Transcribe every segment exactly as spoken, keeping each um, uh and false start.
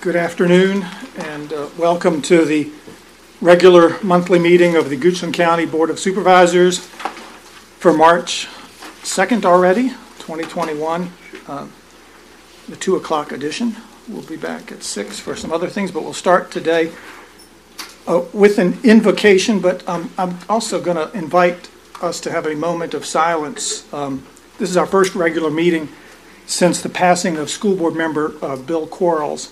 Good afternoon, and uh, welcome to the regular monthly meeting of the Goochland County Board of Supervisors for March second already, twenty twenty-one, uh, the two o'clock edition. We'll be back at six for some other things, but we'll start today uh, with an invocation, but um, I'm also going to invite us to have a moment of silence. Um, this is our first regular meeting since the passing of school board member uh, Bill Quarles.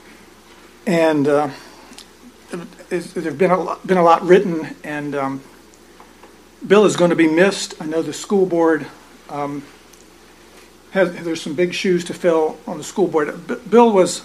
And uh, there's been a lot, been a lot written, and um, Bill is going to be missed. I know the school board um, has, there's some big shoes to fill on the school board. B- Bill was,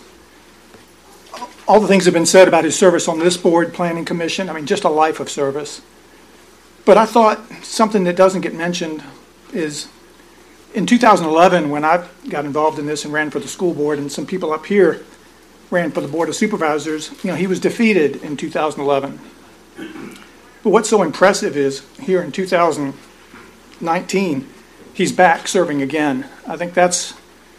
all the things have been said about his service on this board, planning commission. I mean, just a life of service. But I thought something that doesn't get mentioned is in two thousand eleven, when I got involved in this and ran for the school board, and some people up here ran for the Board of Supervisors, you know, he was defeated in two thousand eleven. But what's so impressive is here in two thousand nineteen, he's back serving again. I think that's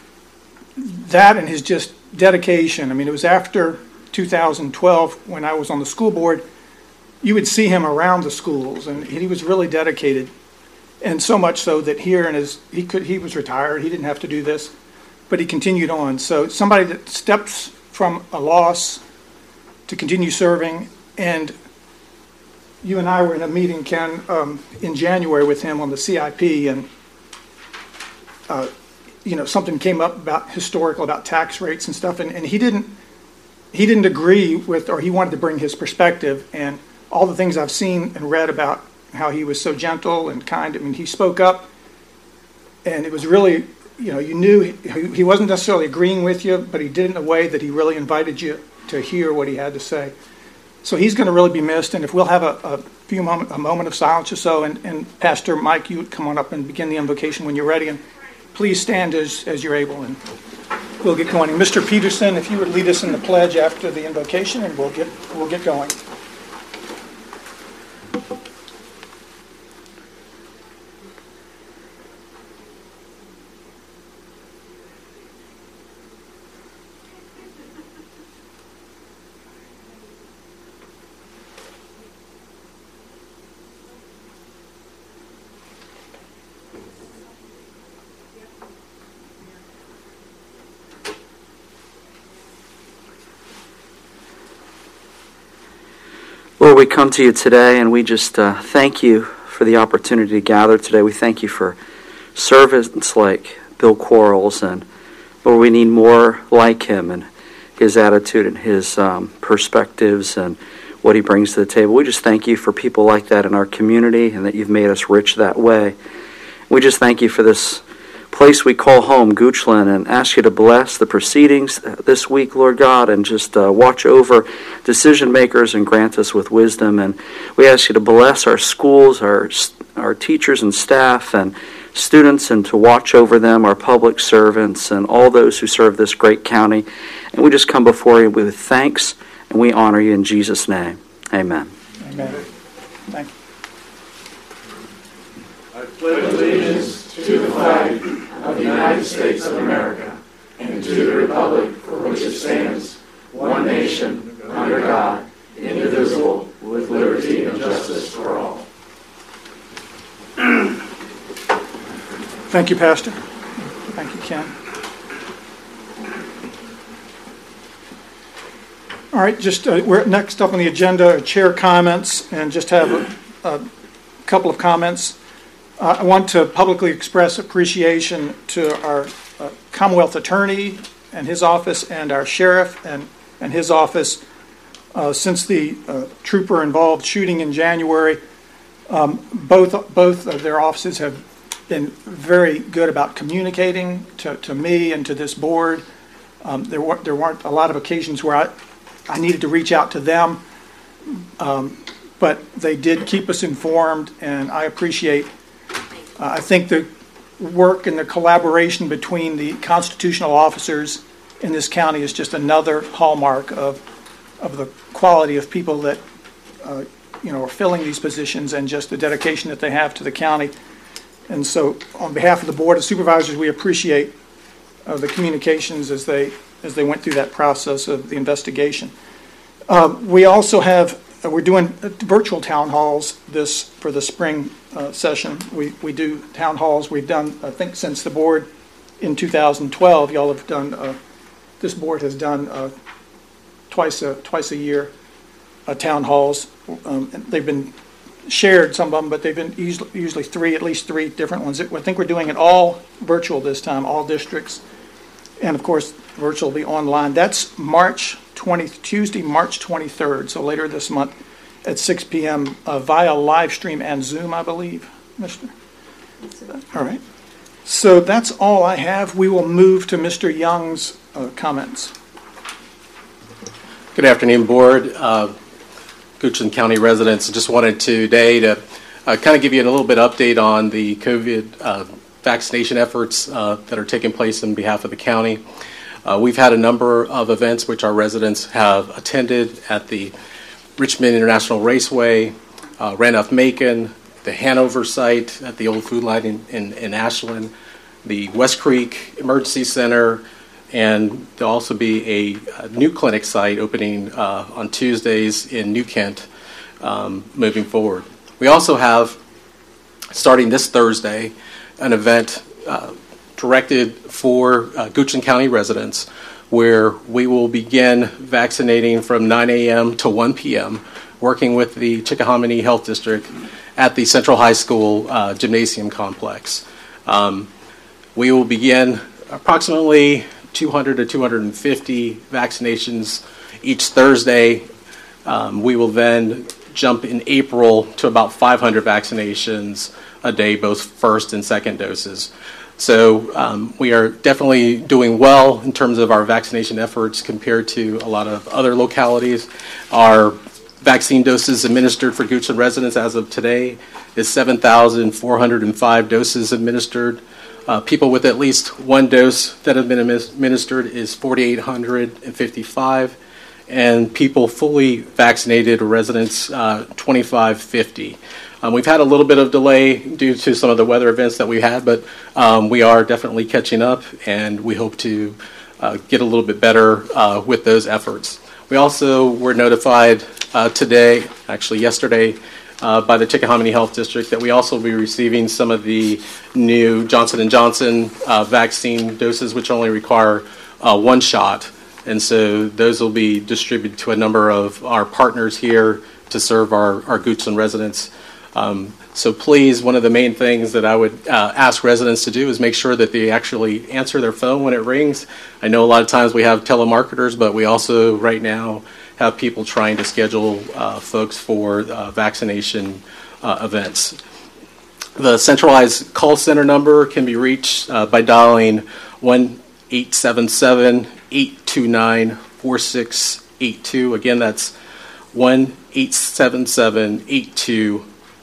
that and his just dedication. I mean, it was after two thousand twelve when I was on the school board, you would see him around the schools, and he was really dedicated. And so much so that here in his, he could, he was retired, he didn't have to do this, but he continued on. So somebody that steps from a loss to continue serving, and you and I were in a meeting, Ken, um, in January with him on the C I P, and uh, you know, something came up about historical, about tax rates and stuff, and, and he didn't he didn't agree with, or he wanted to bring his perspective, and all the things I've seen and read about how he was so gentle and kind. I mean, he spoke up, and it was really, you know, you knew he, he wasn't necessarily agreeing with you, but he did it in a way that he really invited you to hear what he had to say. So he's going to really be missed, and if we'll have a, a few moment, a moment of silence or so, and, and Pastor Mike, you would come on up and begin the invocation when you're ready, and please stand as, as you're able, and we'll get going. And Mister Peterson, if you would lead us in the pledge after the invocation, and we'll get we'll get going. Lord, we come to you today, and we just uh, thank you for the opportunity to gather today. We thank you for servants like Bill Quarles, and Lord, we need more like him and his attitude and his um, perspectives and what he brings to the table. We just thank you for people like that in our community, and that you've made us rich that way. We just thank you for this place we call home, Goochland, and ask you to bless the proceedings this week, Lord God, and just uh, watch over decision makers and grant us with wisdom. And we ask you to bless our schools, our our teachers and staff and students, and to watch over them, our public servants, and all those who serve this great county. And we just come before you with thanks, and we honor you in Jesus' name. Amen. Amen. Thank you. I pledge allegiance to the flag of the United States of America and to the republic for which it stands, one nation, under God, indivisible, with liberty and justice for all. Thank you, Pastor. Thank you, Ken. All right, just uh, we're next up on the agenda, chair comments, and just have a, a couple of comments. Uh, I want to publicly express appreciation to our uh, Commonwealth Attorney and his office, and our sheriff and, and his office. Uh, since the uh, trooper-involved shooting in January, um, both both of their offices have been very good about communicating to, to me and to this board. Um, there, were, there weren't a lot of occasions where I, I needed to reach out to them, um, but they did keep us informed, and I appreciate Uh, I think the work and the collaboration between the constitutional officers in this county is just another hallmark of of the quality of people that uh, you know are filling these positions, and just the dedication that they have to the county. And so, on behalf of the Board of Supervisors, we appreciate uh, the communications as they as they went through that process of the investigation. Uh, we also have uh, we're doing virtual town halls this for the spring uh, session. We we do town halls. We've done, I think, since the board in two thousand twelve. Y'all have done. Uh, this board has done uh, twice a twice a year uh, town halls. Um, and they've been shared, some of them, but they've been usually, usually three, at least three different ones. I think we're doing it all virtual this time, all districts. And of course, virtual will be online. That's March twentieth, Tuesday, March twenty-third, so later this month at six p.m. Uh, via live stream and Zoom, I believe, Mister All right. So that's all I have. We will move to Mister Young's uh, comments. Good afternoon, Board. Uh, Goochland County residents, just wanted today to uh, kind of give you a little bit update on the COVID uh, vaccination efforts uh, that are taking place on behalf of the county. Uh, we've had a number of events which our residents have attended at the Richmond International Raceway, uh, Randolph-Macon, the Hanover site at the old food line in, in, in Ashland, the West Creek Emergency Center, and there'll also be a, a new clinic site opening uh, on Tuesdays in New Kent um, moving forward. We also have, starting this Thursday, an event uh, directed for uh, Goochland County residents where we will begin vaccinating from nine a.m. to one p.m., working with the Chickahominy Health District at the Central High School uh, gymnasium complex. Um, we will begin approximately two hundred to two hundred fifty vaccinations each Thursday. Um, we will then jump in April to about five hundred vaccinations a day, both first and second doses. So um, we are definitely doing well in terms of our vaccination efforts compared to a lot of other localities. Our vaccine doses administered for Goochland residents as of today is seven thousand four hundred five doses administered. Uh, people with at least one dose that have been administered is four thousand eight hundred fifty-five, and people fully vaccinated residents, uh, twenty-five fifty. Um, we've had a little bit of delay due to some of the weather events that we had, but um, we are definitely catching up, and we hope to uh, get a little bit better uh, with those efforts. We also were notified uh, today, actually yesterday, Uh, by the Chickahominy Health District that we also will be receiving some of the new Johnson and Johnson uh, vaccine doses, which only require uh, one shot. And so those will be distributed to a number of our partners here to serve our, our Goochland residents. Um, so please, one of the main things that I would uh, ask residents to do is make sure that they actually answer their phone when it rings. I know a lot of times we have telemarketers, but we also right now have people trying to schedule uh, folks for uh, vaccination uh, events. The centralized call center number can be reached uh, by dialing one eight seven seven, eight two nine, four six eight two. Again, that's one eight seven seven, eight two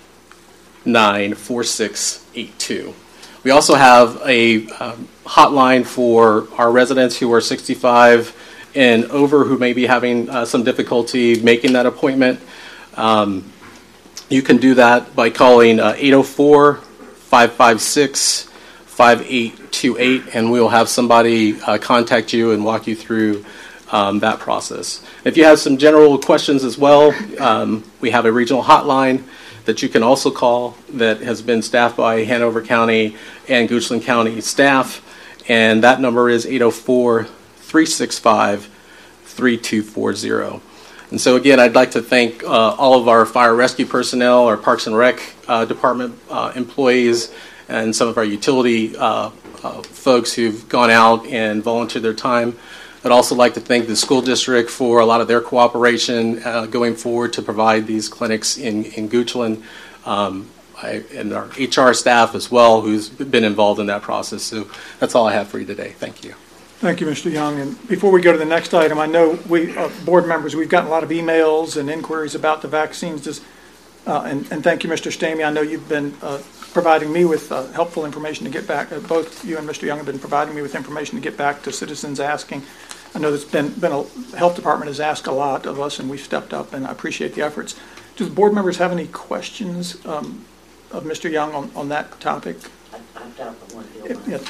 nine, four six eight two. We also have a um, hotline for our residents who are sixty-five and over who may be having uh, some difficulty making that appointment. Um, you can do that by calling uh, eight oh four, five five six, five eight two eight, and we'll have somebody uh, contact you and walk you through um, that process. If you have some general questions as well, um, we have a regional hotline that you can also call that has been staffed by Hanover County and Goochland County staff, and that number is eight oh four, three six five, three two four zero. And so again, I'd like to thank uh, all of our fire rescue personnel, our Parks and Rec uh, department uh, employees, and some of our utility uh, uh, folks who've gone out and volunteered their time. I'd also like to thank the school district for a lot of their cooperation uh, going forward to provide these clinics in, in Goochland, um, I, and our H R staff as well, who's been involved in that process. So that's all I have for you today. Thank you. Thank you, Mister Young. And before we go to the next item, I know we, uh, board members, we've gotten a lot of emails and inquiries about the vaccines. Just, uh, and, and thank you, Mister Stamey. I know you've been uh, providing me with uh, helpful information to get back. Uh, both you and Mister Young have been providing me with information to get back to citizens asking. I know there's been, been a, the health department has asked a lot of us, and we've stepped up, and I appreciate the efforts. Do the board members have any questions um, of Mister Young on, on that topic? I've got one. If, yes.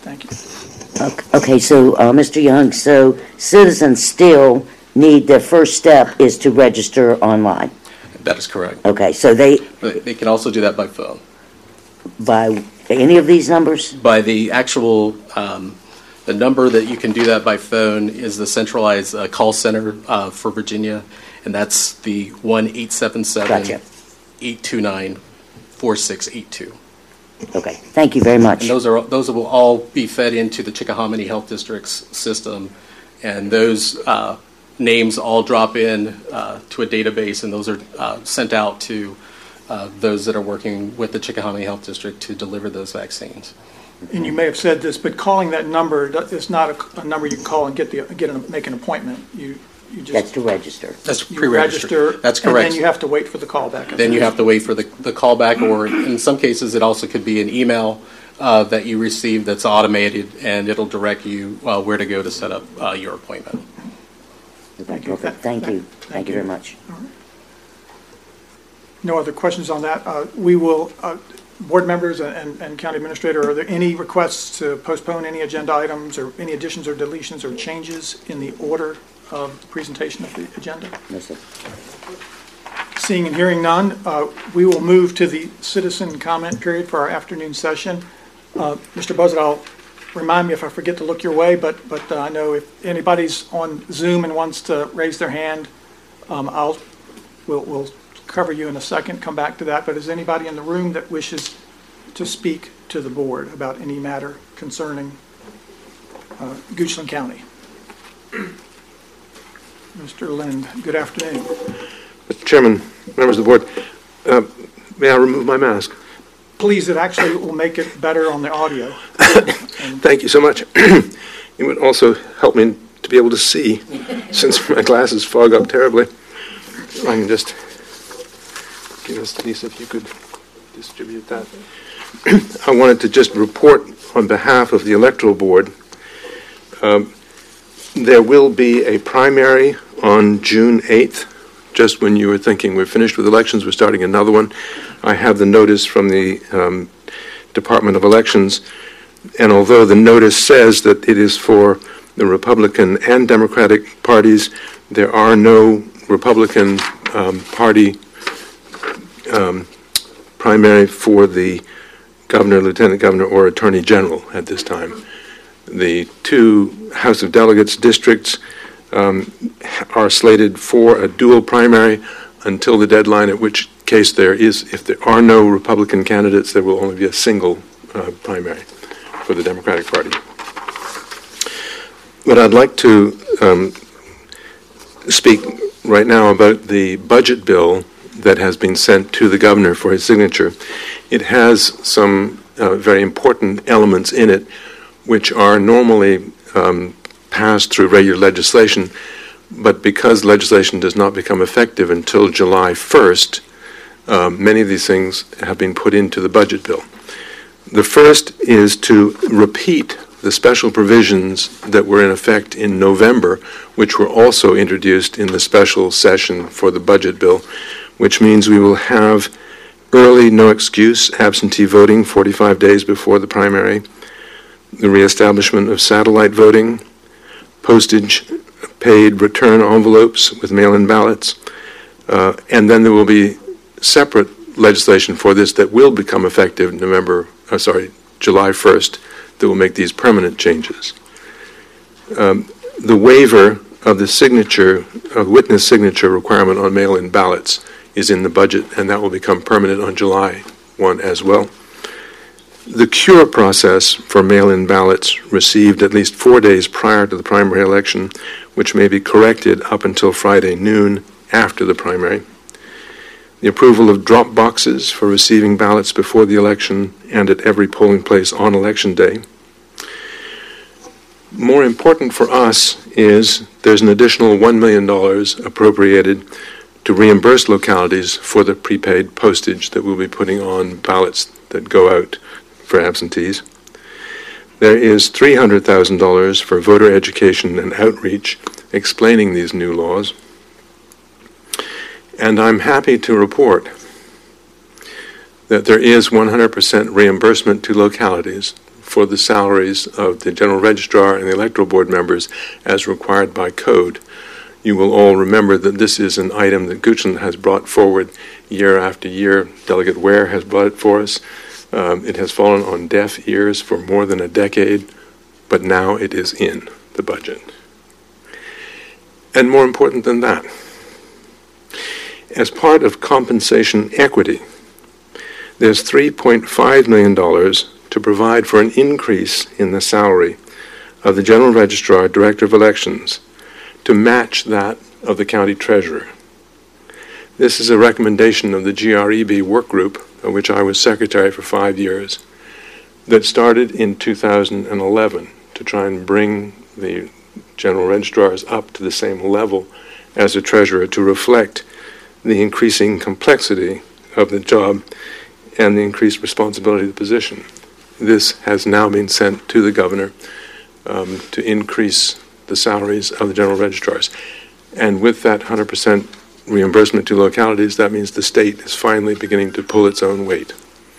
Thank you. Okay, okay, so, uh, Mister Young, so citizens still need, the first step is to register online. That is correct. Okay, so they, But they can also do that by phone. by any of these numbers? By the actual, um, the number that you can do that by phone is the centralized uh, call center uh, for Virginia, and that's the one eight seven seven, Gotcha. eight two nine, four six eight two. Okay, thank you very much. And those are those will all be fed into the Chickahominy Health District's system, and those uh, names all drop in uh, to a database, and those are uh, sent out to uh, those that are working with the Chickahominy Health District to deliver those vaccines. And you may have said this, but calling that number is not a, a number you can call and get the get a, make an appointment. You you just That's to register. That's you pre-registered. register. That's And correct. then you have to wait for the callback. Then you have to wait for the, the callback, or in some cases, it also could be an email uh, that you receive that's automated, and it'll direct you uh, where to go to set up uh, your appointment. Thank you. Perfect. Thank you. Thank Thank you you. very much. No other questions on that. Uh, We will, uh, board members and- and and county administrator, are there any requests to postpone any agenda items or any additions or deletions or changes in the order of the presentation of the agenda? No, sir. Seeing and hearing none, uh, we will move to the citizen comment period for our afternoon session. Uh, Mister Buzzard, I'll remind me if I forget to look your way, but but uh, I know if anybody's on Zoom and wants to raise their hand, um, I'll we'll, we'll cover you in a second, come back to that. But is anybody in the room that wishes to speak to the board about any matter concerning uh, Goochland County? Mister Lind, good afternoon. Mister Chairman, members of the board, uh, may I remove my mask? Please, it actually will make it better on the audio. Thank you so much. It would also help me to be able to see, since my glasses fog up terribly. I can just give us, Lisa, if you could distribute that. I wanted to just report on behalf of the electoral board. Um, there will be a primary on June eighth. Just when you were thinking we're finished with elections, we're starting another one. I have the notice from the um, Department of Elections, and although the notice says that it is for the Republican and Democratic parties, there are no Republican um, Party um, primary for the governor, lieutenant governor, or attorney general at this time. The two House of Delegates districts um, are slated for a dual primary until the deadline, at which case there is, if there are no Republican candidates, there will only be a single uh, primary for the Democratic Party. But I'd like to um, speak right now about the budget bill that has been sent to the governor for his signature. It has some uh, very important elements in it which are normally um, passed through regular legislation, but because legislation does not become effective until July first, uh, many of these things have been put into the budget bill. The first is to repeat the special provisions that were in effect in November, which were also introduced in the special session for the budget bill, which means we will have early, no excuse, absentee voting forty-five days before the primary, the reestablishment of satellite voting, postage paid return envelopes with mail-in ballots, uh, and then there will be separate legislation for this that will become effective November, uh, sorry, July first, that will make these permanent changes. Um, the waiver of the signature, of witness signature requirement on mail-in ballots is in the budget, and that will become permanent on July first as well. The cure process for mail-in ballots received at least four days prior to the primary election, which may be corrected up until Friday noon after the primary. The approval of drop boxes for receiving ballots before the election and at every polling place on election day. More important for us is there's an additional one million dollars appropriated to reimburse localities for the prepaid postage that we'll be putting on ballots that go out for absentees. There is three hundred thousand dollars for voter education and outreach explaining these new laws. And I'm happy to report that there is one hundred percent reimbursement to localities for the salaries of the general registrar and the electoral board members as required by code. You will all remember that this is an item that Goochland has brought forward year after year. Delegate Ware has brought it for us. Um, it has fallen on deaf ears for more than a decade, but now it is in the budget. And more important than that, as part of compensation equity, there's three point five million dollars to provide for an increase in the salary of the General Registrar, Director of Elections, to match that of the County Treasurer. This is a recommendation of the G R E B work group, of which I was secretary for five years, that started in two thousand eleven to try and bring the General Registrars up to the same level as a Treasurer to reflect the increasing complexity of the job and the increased responsibility of the position. This has now been sent to the governor um, to increase the salaries of the general registrars. And with that one hundred percent reimbursement to localities, that means the state is finally beginning to pull its own weight.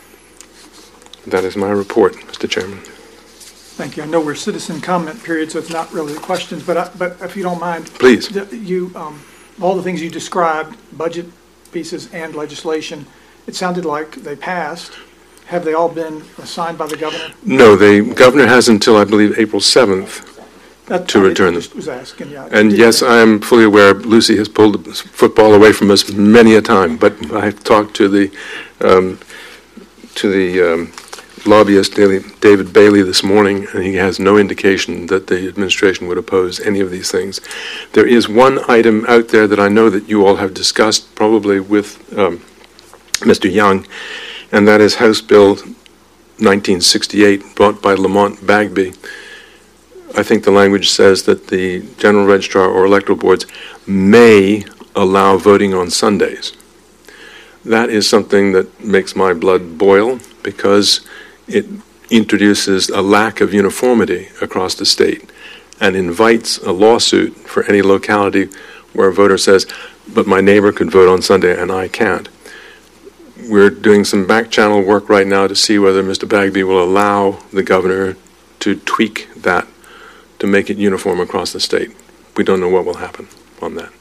That is my report, Mister Chairman. Thank you. I know we're citizen comment period, so it's not really questions, but I, but if you don't mind, please. You um, all the things you described, budget pieces and legislation, it sounded like they passed. Have they all been assigned by the governor? No, the governor has until, I believe, April seventh that, to I return them. Was asking, yeah. And yes, I am fully aware Lucy has pulled the football away from us many a time, but I've talked to the um, to the um, lobbyist, David Bailey, this morning, and he has no indication that the administration would oppose any of these things. There is one item out there that I know that you all have discussed, probably with um, Mister Young, and that is House Bill nineteen sixty-eight, brought by Lamont Bagby. I think the language says that the general registrar or electoral boards may allow voting on Sundays. That is something that makes my blood boil, because it introduces a lack of uniformity across the state and invites a lawsuit for any locality where a voter says, but my neighbor could vote on Sunday and I can't. We're doing some back channel work right now to see whether Mister Bagby will allow the governor to tweak that to make it uniform across the state. We don't know what will happen on that.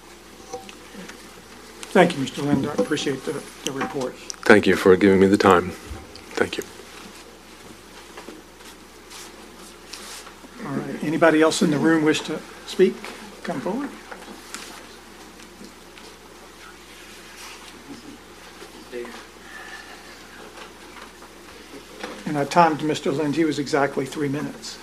Thank you, Mister Lind. I appreciate the, the report. Thank you for giving me the time. Thank you. All right. Anybody else in the room wish to speak? Come forward. And I timed Mister Lind. He was exactly three minutes.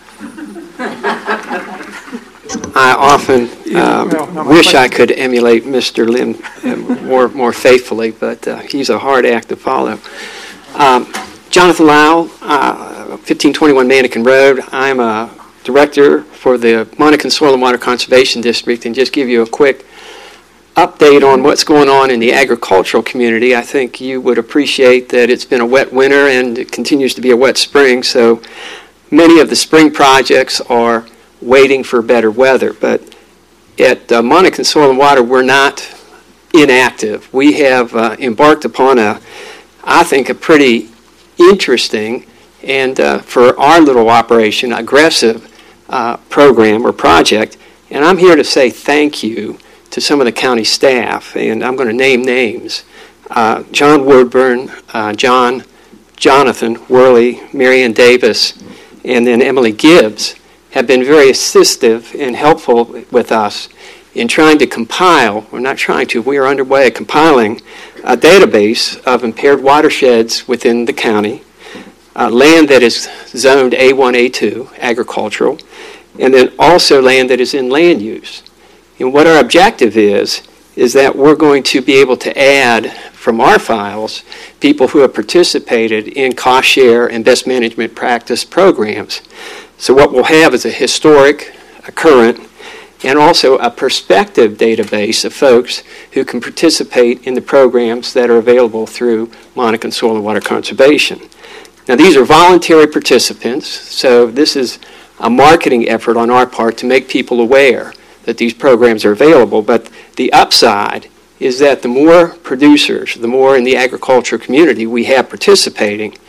I often uh, well, no, wish question. I could emulate Mister Lind more more faithfully, but uh, he's a hard act to follow. Um, Jonathan Lau, uh, fifteen twenty-one Mannequin Road. I'm a director for the Monacan Soil and Water Conservation District, and just give you a quick update on what's going on in the agricultural community. I think you would appreciate that it's been a wet winter and it continues to be a wet spring, so many of the spring projects are waiting for better weather. But at uh, Monacan Soil and Water, we're not inactive. We have uh, embarked upon a, I think, a pretty interesting and, uh, for our little operation, aggressive uh, program or project. And I'm here to say thank you to some of the county staff, and I'm going to name names. Uh, John Woodburn, uh, John, Jonathan Worley, Marianne Davis, and then Emily Gibbs have been very assistive and helpful with us in trying to compile, we're not trying to, we are underway compiling a database of impaired watersheds within the county, uh, land that is zoned A one, A two, agricultural, and then also land that is in land use. And what our objective is, is that we're going to be able to add from our files people who have participated in cost share and best management practice programs. So what we'll have is a historic, a current, and also a prospective database of folks who can participate in the programs that are available through Monacan Soil and Water Conservation. Now, these are voluntary participants, so this is a marketing effort on our part to make people aware that these programs are available. But the upside is that the more producers, the more in the agriculture community we have participating,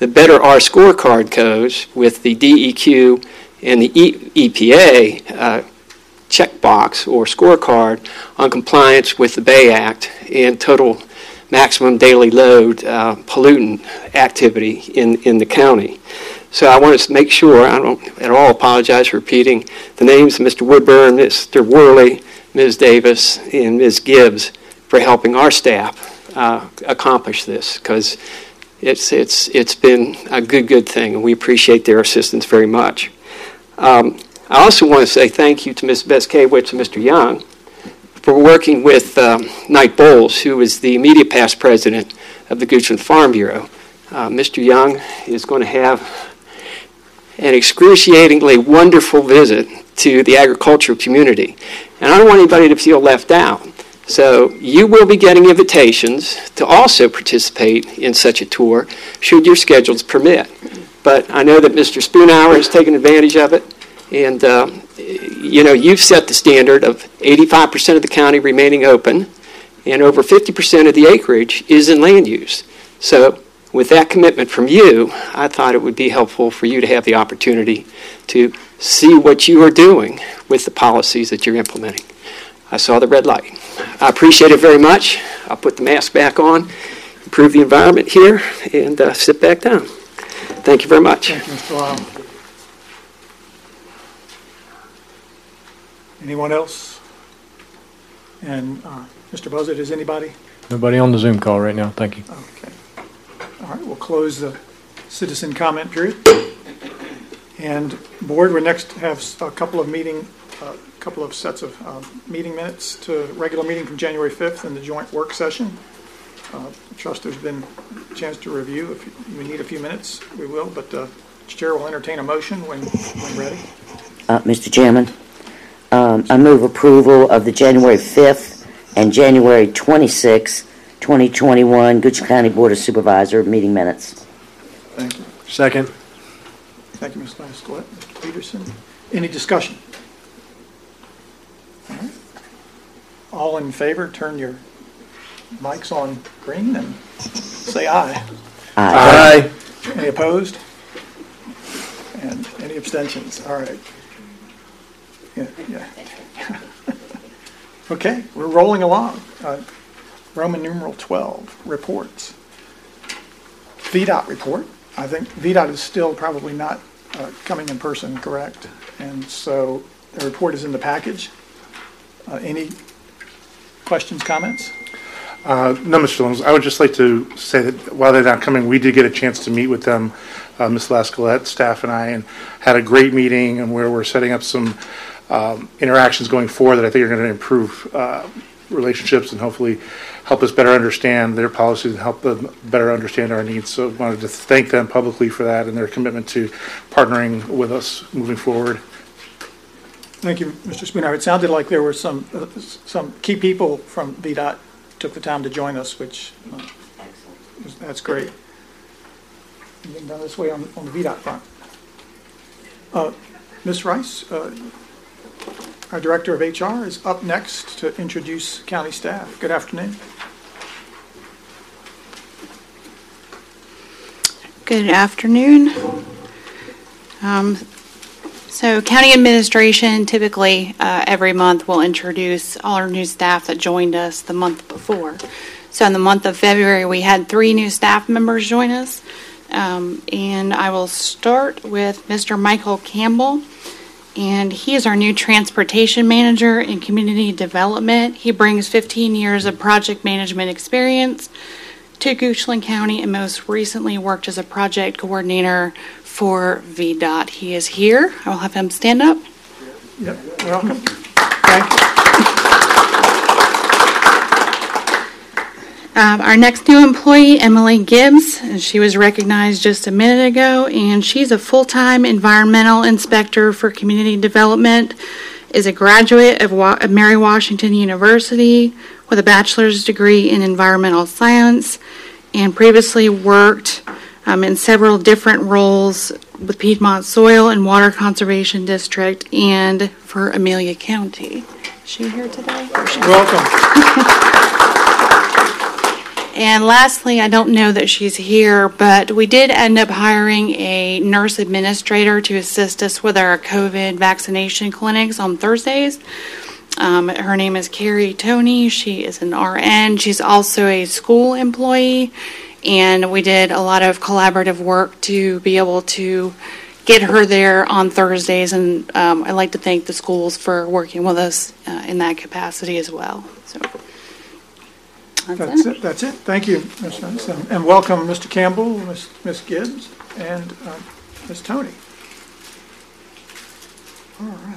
the better our scorecard goes with the D E Q and the e- EPA uh, checkbox or scorecard on compliance with the Bay Act and total maximum daily load uh, pollutant activity in, in the county. So I want to make sure, I don't at all apologize for repeating the names of Mister Woodburn, Mister Worley, Miz Davis, and Miz Gibbs for helping our staff uh, accomplish this, because it's, it's, it's been a good, good thing, and we appreciate their assistance very much. Um, I also want to say thank you to Miz Beskowitz and Mister Young for working with um, Knight Bowles, who is the immediate past president of the Goochland Farm Bureau. Uh, Mister Young is going to have an excruciatingly wonderful visit to the agricultural community. And I don't want anybody to feel left out. So you will be getting invitations to also participate in such a tour, should your schedules permit. But I know that Mister Spoonhour has taken advantage of it. And, uh, you know, you've set the standard of eighty-five percent of the county remaining open, and over fifty percent of the acreage is in land use. So with that commitment from you, I thought it would be helpful for you to have the opportunity to see what you are doing with the policies that you're implementing. I saw the red light. I appreciate it very much. I'll put the mask back on, improve the environment here, and uh, sit back down. Thank you very much. Thank you, Mister Lyle. Anyone else? And uh, Mister Buzzard, is anybody? Nobody on the Zoom call right now. Thank you. Okay. All right, we'll close the citizen comment period. And board, we next have a couple of meeting, a uh, couple of sets of uh, meeting minutes to regular meeting from January fifth and the joint work session. Uh, I trust there's been a chance to review. If we need a few minutes, we will, but uh, Chair will entertain a motion when, when ready. Uh, Mister Chairman, um, I move approval of the January fifth and January twenty-sixth, twenty twenty-one Goochland County Board of Supervisor meeting minutes. Thank you. Second. Thank you, Miz Lascolette. Mister Peterson. Any discussion? All right. All in favor, turn your mics on green and say aye. Aye. Aye. Any opposed? And any abstentions? All right. Yeah, yeah. Okay, we're rolling along. Uh, Roman numeral twelve, reports. V DOT report. I think V DOT is still probably not uh, coming in person, correct? And so the report is in the package. Uh, any questions, comments? Uh, no, Mister Jones. I would just like to say that while they're not coming, we did get a chance to meet with them, uh, Miz Lascolette, staff, and I, and had a great meeting, and where we're setting up some um, interactions going forward that I think are going to improve uh, relationships and hopefully help us better understand their policies and help them better understand our needs. So I wanted to thank them publicly for that and their commitment to partnering with us moving forward. Thank you, Mister Spooner. It sounded like there were some uh, some key people from V DOT took the time to join us, which uh, was, that's great. Getting done this way on, on the V DOT front. Uh, Miz Rice, uh, our Director of H R, is up next to introduce county staff. Good afternoon. Good afternoon. Um, so county administration typically uh, every month will introduce all our new staff that joined us the month before. So in the month of February, we had three new staff members join us. Um, and I will start with Mister Michael Campbell. And he is our new transportation manager in community development. He brings fifteen years of project management experience to Goochland County and most recently worked as a project coordinator for V DOT. He is here. I will have him stand up. Yep, welcome. Thank you. Um, our next new employee, Emily Gibbs, and she was recognized just a minute ago, and she's a full-time environmental inspector for community development, is a graduate of, Wa- of Mary Washington University with a bachelor's degree in environmental science, and previously worked um, in several different roles with Piedmont Soil and Water Conservation District and for Amelia County. Is she here today? Welcome. And lastly, I don't know that she's here, but we did end up hiring a nurse administrator to assist us with our COVID vaccination clinics on Thursdays. Um, her name is Carrie Toney. She is an R N. She's also a school employee, and we did a lot of collaborative work to be able to get her there on Thursdays, and um, I'd like to thank the schools for working with us uh, in that capacity as well. So that's, That's it. it, that's it. Thank you, Miz Jones. And and welcome, Mister Campbell, Miz Miz Gibbs, and uh, Miz Toney. All right.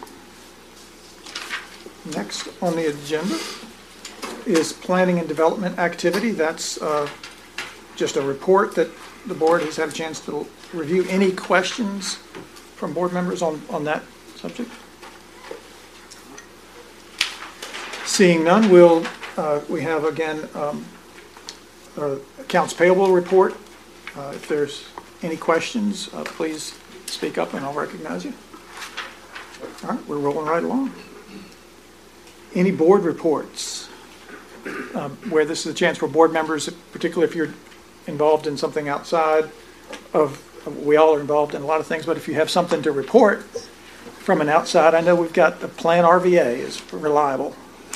Next on the agenda is planning and development activity. That's uh, just a report that the board has had a chance to review. Any questions from board members on, on that subject? Seeing none, we'll, uh, we have again um, our accounts payable report. Uh, if there's any questions, uh, please speak up and I'll recognize you. All right, we're rolling right along. Any board reports um, where this is a chance for board members, particularly if you're involved in something outside of, we all are involved in a lot of things, but if you have something to report from an outside, I know we've got the Plan R V A is reliable.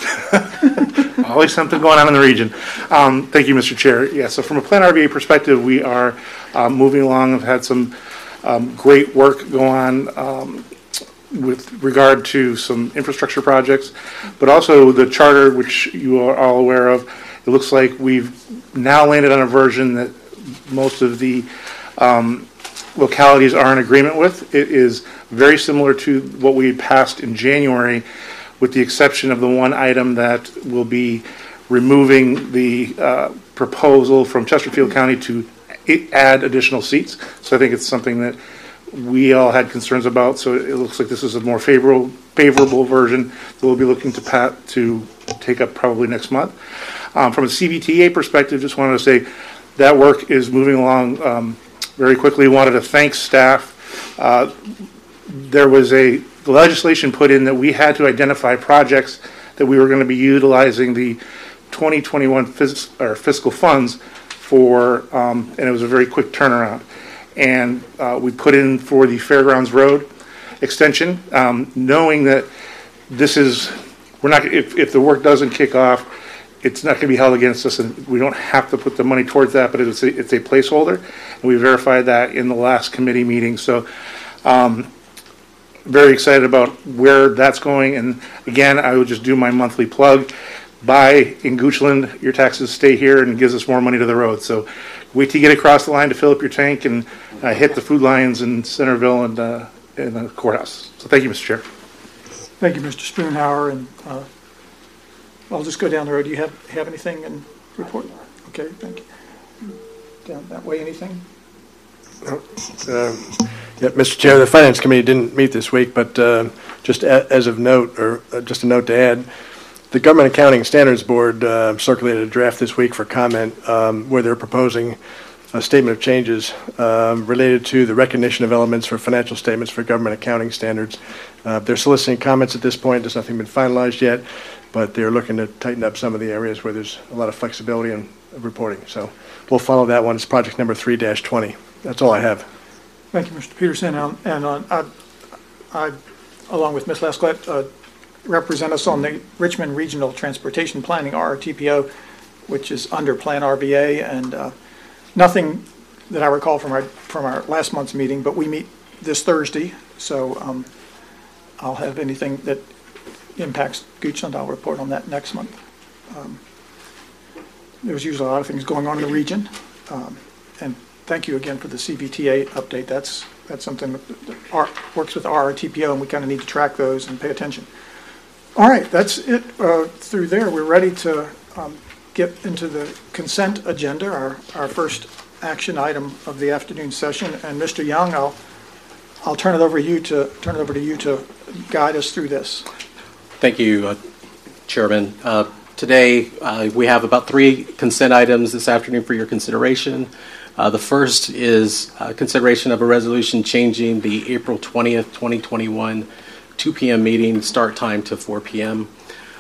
Always something going on in the region. Um, thank you, Mister Chair. Yeah, so from a Plan R V A perspective, we are uh, moving along. We've had some um, great work go on um, with regard to some infrastructure projects, but also the charter, which you are all aware of. It looks like we've now landed on a version that most of the um, localities are in agreement with. It is very similar to what we passed in January, with the exception of the one item that will be removing the uh, proposal from Chesterfield County to add additional seats. So I think it's something that we all had concerns about, so it looks like this is a more favorable favorable version that we'll be looking to pat to take up probably next month. Um, from a C V T A perspective, just wanted to say that work is moving along um, very quickly. Wanted to thank staff. Uh, there was a legislation put in that we had to identify projects that we were going to be utilizing the twenty twenty-one phys- or fiscal funds for, um, and it was a very quick turnaround. And uh, we put in for the Fairgrounds Road extension, um, knowing that this is, we're not, if, if the work doesn't kick off, it's not going to be held against us, and we don't have to put the money towards that, but it's a, it's a placeholder, and we verified that in the last committee meeting. So um, very excited about where that's going, and again, I would just do my monthly plug. Buy in Goochland, your taxes stay here, and it gives us more money to the road. So wait till you get across the line to fill up your tank and uh, hit the food lines in Centerville and uh, in the courthouse. So thank you, Mister Chair. Thank you, Mister Spoonhour. And uh, I'll just go down the road. Do you have, have anything in report? Okay, thank you. Down that way, anything? Uh, yeah, Mister Chair, the Finance Committee didn't meet this week, but uh, just a, as of note, or uh, just a note to add, the Government Accounting Standards Board uh, circulated a draft this week for comment um, where they're proposing a statement of changes um, related to the recognition of elements for financial statements for government accounting standards. Uh, they're soliciting comments at this point. There's nothing been finalized yet, but they're looking to tighten up some of the areas where there's a lot of flexibility in reporting. So we'll follow that one. It's project number three dash twenty. That's all I have. Thank you, Mister Peterson. And, and uh, I, I, along with Miz Lasclette, uh, represent us on the Richmond Regional Transportation Planning, R R T P O, which is under Plan R V A, and uh, nothing that I recall from our from our last month's meeting, but we meet this Thursday, so um, I'll have anything that impacts Goochland, I'll report on that next month. Um, there's usually a lot of things going on in the region, um, and thank you again for the C V T A update. That's that's something that, that our, works with R R T P O, and we kind of need to track those and pay attention. All right, that's it uh, through there. We're ready to um, get into the consent agenda, our, our first action item of the afternoon session. And Mister Young, I'll I'll turn it over to you to turn it over to you to guide us through this. Thank you, uh, Chairman. Uh, today uh, we have about three consent items this afternoon for your consideration. Uh, the first is uh, consideration of a resolution changing the April twentieth, twenty twenty-one two p.m. meeting start time to four p.m.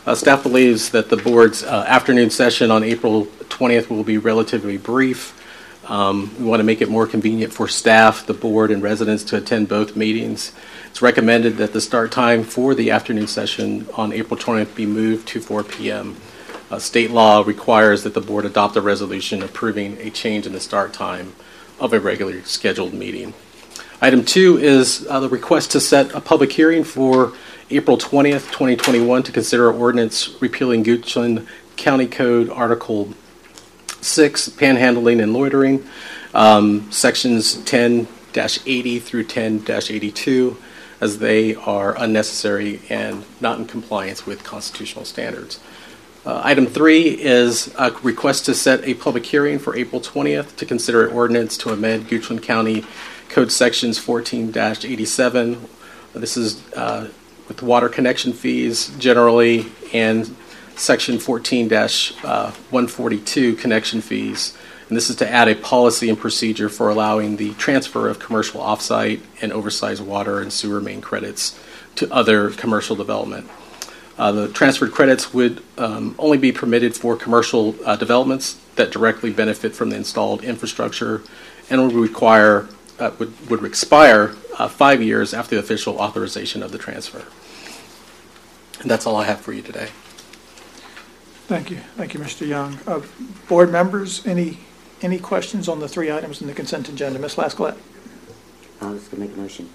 Uh, staff believes that the board's uh, afternoon session on April twentieth will be relatively brief. Um, we want to make it more convenient for staff, the board, and residents to attend both meetings. It's recommended that the start time for the afternoon session on April twentieth be moved to four p m Uh, state law requires that the board adopt a resolution approving a change in the start time of a regularly scheduled meeting. Item two is uh, the request to set a public hearing for April twentieth, twenty twenty-one to consider ordinance repealing Goochland County Code Article six, panhandling and loitering, um, sections ten dash eighty through ten dash eighty-two, as they are unnecessary and not in compliance with constitutional standards. Uh, item three is a request to set a public hearing for April twentieth to consider an ordinance to amend Goochland County Code Sections fourteen dash eighty-seven. This is uh, with water connection fees generally, and Section fourteen dash one forty-two connection fees. And this is to add a policy and procedure for allowing the transfer of commercial offsite and oversized water and sewer main credits to other commercial development. Uh, the transferred credits would um, only be permitted for commercial uh, developments that directly benefit from the installed infrastructure, and would require uh, would, would expire uh, five years after the official authorization of the transfer. And that's all I have for you today. Thank you. Thank you, Mister Young. Uh, board members, any any questions on the three items in the consent agenda? Miz Lascalette? I was going to make a motion.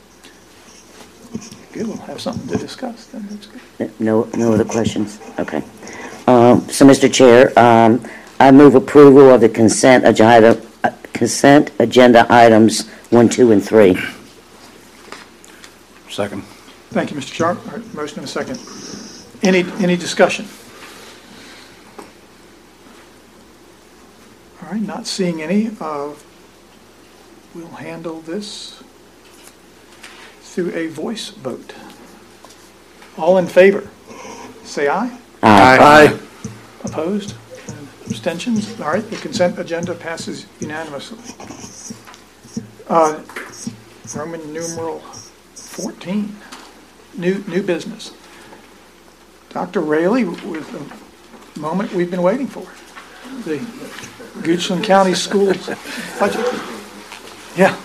Good, we'll have something to discuss then. That's good. No, no other questions? Okay. Um, so, Mister Chair, um, I move approval of the consent agenda, uh, consent agenda items one, two, and three. Second. Thank you, Mister Sharp. All right, motion and a second. Any any discussion? All right, not seeing any. Uh, we'll handle this through a voice vote. All in favor, say aye. Aye. Aye. Opposed? And abstentions? All right, the consent agenda passes unanimously. Uh, Roman numeral fourteen, new new business. Doctor Raley, with the moment we've been waiting for, the Goochland County Schools budget. Yeah.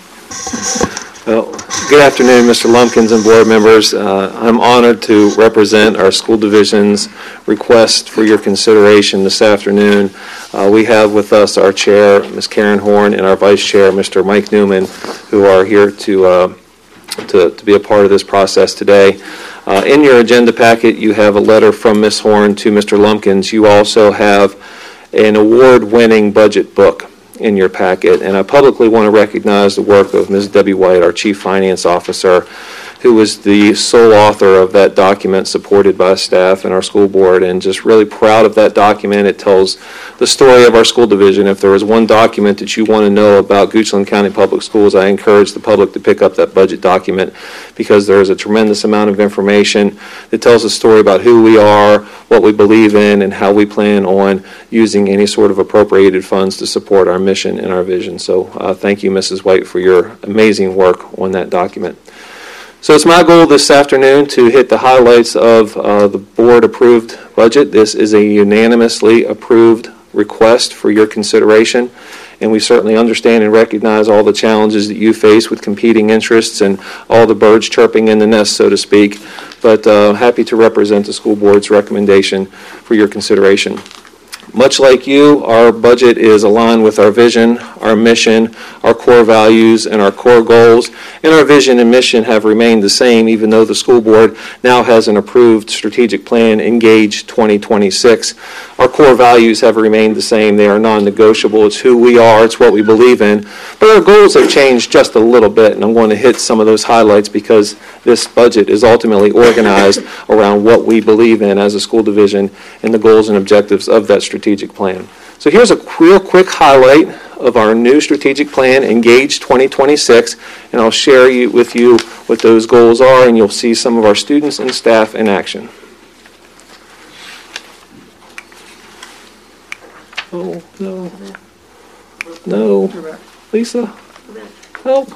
Well, good afternoon, Mister Lumpkins and board members. Uh, I'm honored to represent our school division's request for your consideration this afternoon. Uh, we have with us our chair, Miz Karen Horn, and our vice chair, Mister Mike Newman, who are here to uh, to, to be a part of this process today. Uh, in your agenda packet, you have a letter from Miz Horn to Mister Lumpkins. You also have an award-winning budget book in your packet, and I publicly want to recognize the work of Miz Debbie White, our Chief Finance Officer, who was the sole author of that document, supported by staff and our school board, and just really proud of that document. It tells the story of our school division. If there is one document that you want to know about Goochland County Public Schools, I encourage the public to pick up that budget document, because there is a tremendous amount of information that tells a story about who we are, what we believe in, and how we plan on using any sort of appropriated funds to support our mission and our vision. So uh, thank you, Missus White, for your amazing work on that document. So it's my goal this afternoon to hit the highlights of uh, the board-approved budget. This is a unanimously approved request for your consideration, and we certainly understand and recognize all the challenges that you face with competing interests and all the birds chirping in the nest, so to speak, but uh, happy to represent the school board's recommendation for your consideration. Much like you, our budget is aligned with our vision, our mission, our core values, and our core goals. And our vision and mission have remained the same, even though the school board now has an approved strategic plan, Engage twenty twenty-six. Our core values have remained the same. They are non-negotiable. It's who we are. It's what we believe in. But our goals have changed just a little bit, and I'm going to hit some of those highlights because this budget is ultimately organized around what we believe in as a school division and the goals and objectives of that strategic plan. So here's a real quick highlight of our new strategic plan, Engage twenty twenty-six, and I'll share you, with you what those goals are, and you'll see some of our students and staff in action. Oh, no. No. Lisa, help.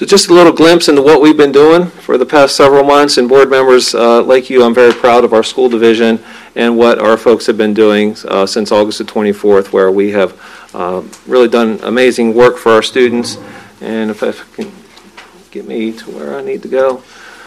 So just a little glimpse into what we've been doing for the past several months. And board members uh, like you, I'm very proud of our school division and what our folks have been doing uh, since August the twenty-fourth, where we have uh, really done amazing work for our students. And if I can get me to where I need to go.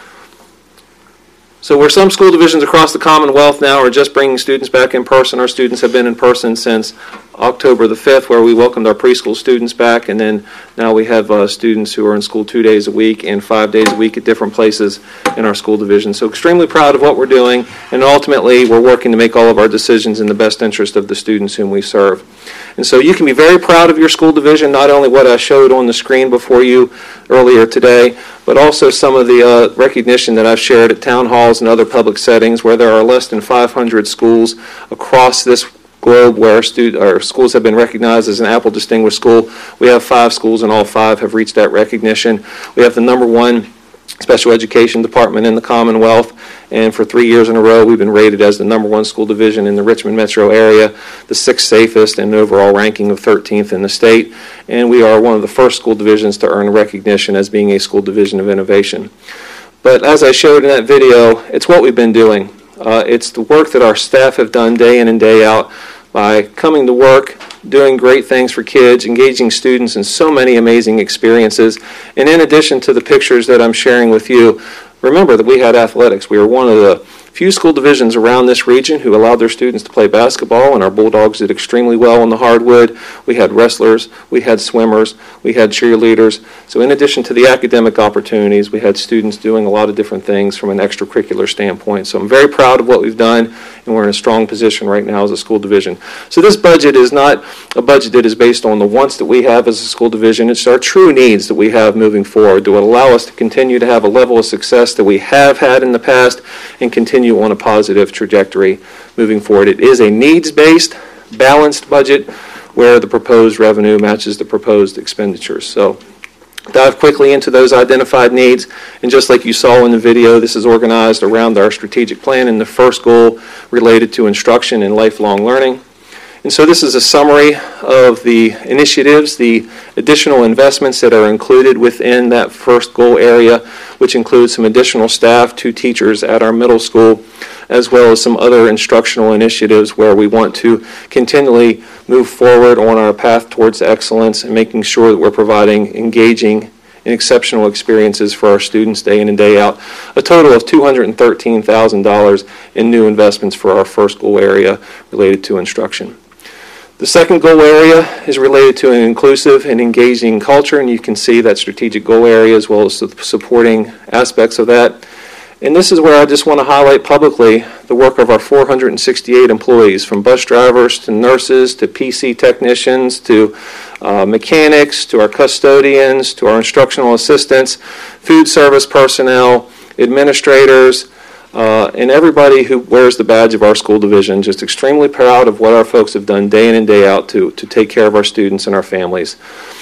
So where some school divisions across the Commonwealth now are just bringing students back in person, our students have been in person since October the fifth, where we welcomed our preschool students back, and then now we have uh, students who are in school two days a week and five days a week at different places in our school division. So extremely proud of what we're doing, and ultimately we're working to make all of our decisions in the best interest of the students whom we serve. And so you can be very proud of your school division, not only what I showed on the screen before you earlier today, but also some of the uh, recognition that I've shared at town halls and other public settings where there are less than five hundred schools across this globe where our, stud- our schools have been recognized as an Apple Distinguished School. We have five schools, and all five have reached that recognition. We have the number one special education department in the Commonwealth, and for three years in a row we've been rated as the number one school division in the Richmond metro area, the sixth safest, and an overall ranking of thirteenth in the state, and we are one of the first school divisions to earn recognition as being a school division of innovation. But as I showed in that video, it's what we've been doing. Uh, it's the work that our staff have done day in and day out by coming to work, doing great things for kids, engaging students in so many amazing experiences. And in addition to the pictures that I'm sharing with you, remember that we had athletics. We were one of the few school divisions around this region who allowed their students to play basketball, and our Bulldogs did extremely well on the hardwood. We had wrestlers, we had swimmers, we had cheerleaders. So in addition to the academic opportunities, we had students doing a lot of different things from an extracurricular standpoint. So I'm very proud of what we've done, and we're in a strong position right now as a school division. So this budget is not a budget that is based on the wants that we have as a school division. It's our true needs that we have moving forward that would allow us to continue to have a level of success that we have had in the past and continue on a positive trajectory moving forward. It is a needs-based, balanced budget where the proposed revenue matches the proposed expenditures. So dive quickly into those identified needs, and just like you saw in the video, this is organized around our strategic plan and the first goal related to instruction and lifelong learning. And so this is a summary of the initiatives, the additional investments that are included within that first goal area, which includes some additional staff, two teachers at our middle school, as well as some other instructional initiatives where we want to continually move forward on our path towards excellence and making sure that we're providing engaging and exceptional experiences for our students day in and day out. A total of two hundred thirteen thousand dollars in new investments for our first goal area related to instruction. The second goal area is related to an inclusive and engaging culture, and you can see that strategic goal area as well as the supporting aspects of that. And this is where I just want to highlight publicly the work of our four hundred sixty-eight employees, from bus drivers to nurses to P C technicians to uh, mechanics to our custodians to our instructional assistants, food service personnel, administrators, Uh, and everybody who wears the badge of our school division. Just extremely proud of what our folks have done day in and day out to, to take care of our students and our families.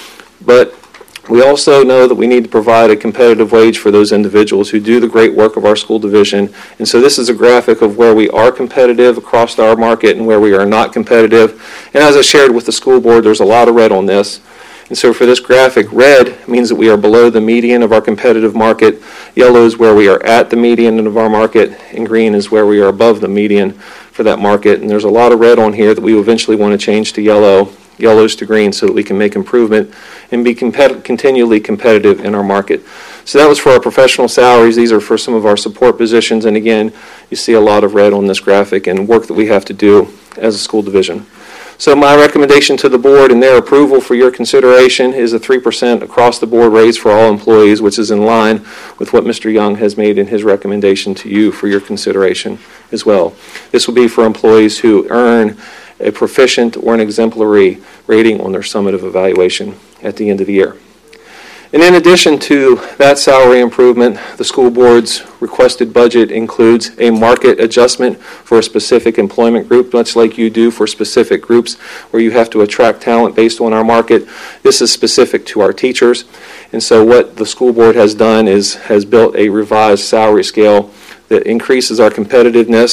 But we also know that we need to provide a competitive wage for those individuals who do the great work of our school division. And so this is a graphic of where we are competitive across our market and where we are not competitive. And as I shared with the school board, there's a lot of red on this. And so for this graphic, red means that we are below the median of our competitive market, yellow is where we are at the median of our market, and green is where we are above the median for that market. And there's a lot of red on here that we eventually want to change to yellow, yellows to green, so that we can make improvement and be compet- continually competitive in our market. So that was for our professional salaries. These are for some of our support positions. And again, you see a lot of red on this graphic and work that we have to do as a school division. So my recommendation to the board and their approval for your consideration is a three percent across-the-board raise for all employees, which is in line with what Mister Young has made in his recommendation to you for your consideration as well. This will be for employees who earn a proficient or an exemplary rating on their summative evaluation at the end of the year. And in addition to that salary improvement, the school board's requested budget includes a market adjustment for a specific employment group, much like you do for specific groups where you have to attract talent based on our market. This is specific to our teachers. And so what the school board has done is has built a revised salary scale that increases our competitiveness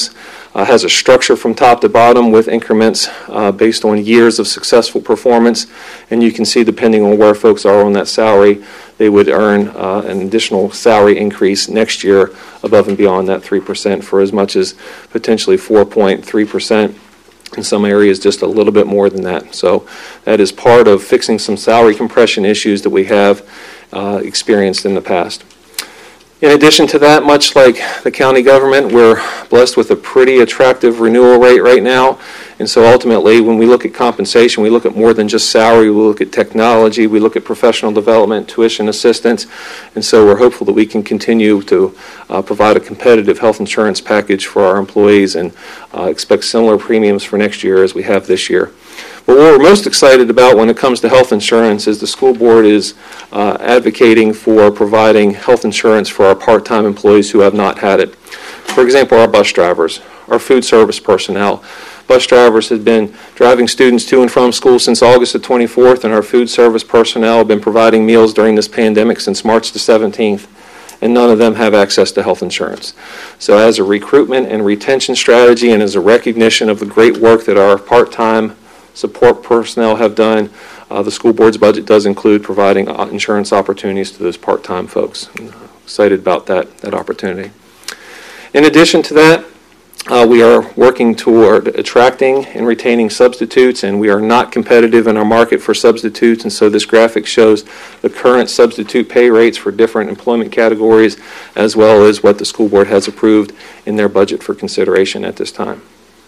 uh, has a structure from top to bottom with increments uh, based on years of successful performance. And you can see, depending on where folks are on that salary, they would earn uh, an additional salary increase next year above and beyond that three percent for as much as potentially four point three percent. In some areas, just a little bit more than that. So that is part of fixing some salary compression issues that we have uh, experienced in the past. In addition to that, much like the county government, we're blessed with a pretty attractive renewal rate right now. And so ultimately, when we look at compensation, we look at more than just salary. We look at technology. We look at professional development, tuition assistance. And so we're hopeful that we can continue to uh, provide a competitive health insurance package for our employees and uh, expect similar premiums for next year as we have this year. But what we're most excited about when it comes to health insurance is the school board is uh, advocating for providing health insurance for our part-time employees who have not had it. For example, our bus drivers, our food service personnel. Bus drivers have been driving students to and from school since August the twenty-fourth, and our food service personnel have been providing meals during this pandemic since March the seventeenth. And none of them have access to health insurance. So as a recruitment and retention strategy and as a recognition of the great work that our part-time support personnel have done, uh, the school board's budget does include providing uh, insurance opportunities to those part-time folks. I'm excited about that, that opportunity. In addition to that, uh, we are working toward attracting and retaining substitutes, and we are not competitive in our market for substitutes, and so this graphic shows the current substitute pay rates for different employment categories, as well as what the school board has approved in their budget for consideration at this time.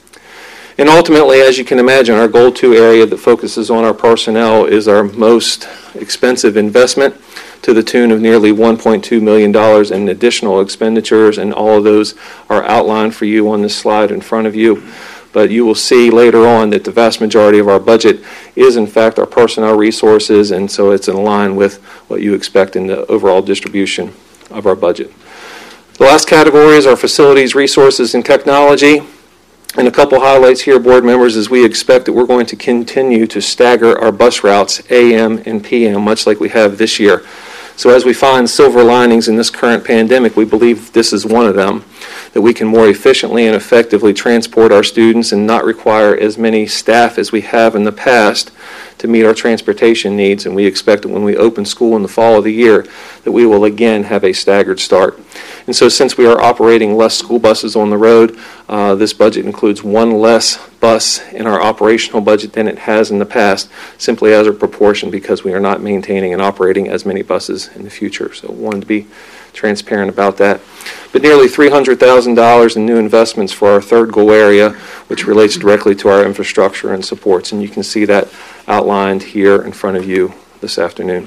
And ultimately, as you can imagine, our goal two area that focuses on our personnel is our most expensive investment, to the tune of nearly one point two million dollars in additional expenditures, and all of those are outlined for you on this slide in front of you. But you will see later on that the vast majority of our budget is in fact our personnel resources, and so it's in line with what you expect in the overall distribution of our budget. The last category is our facilities, resources, and technology. And a couple highlights here, board members, is we expect that we're going to continue to stagger our bus routes A M and P M, much like we have this year. So as we find silver linings in this current pandemic, we believe this is one of them, that we can more efficiently and effectively transport our students and not require as many staff as we have in the past to meet our transportation needs. And we expect that when we open school in the fall of the year, that we will again have a staggered start. And so since we are operating less school buses on the road, uh, this budget includes one less bus in our operational budget than it has in the past, simply as a proportion because we are not maintaining and operating as many buses in the future. So I wanted to be transparent about that. But nearly three hundred thousand dollars in new investments for our third goal area, which relates directly to our infrastructure and supports. And you can see that outlined here in front of you this afternoon.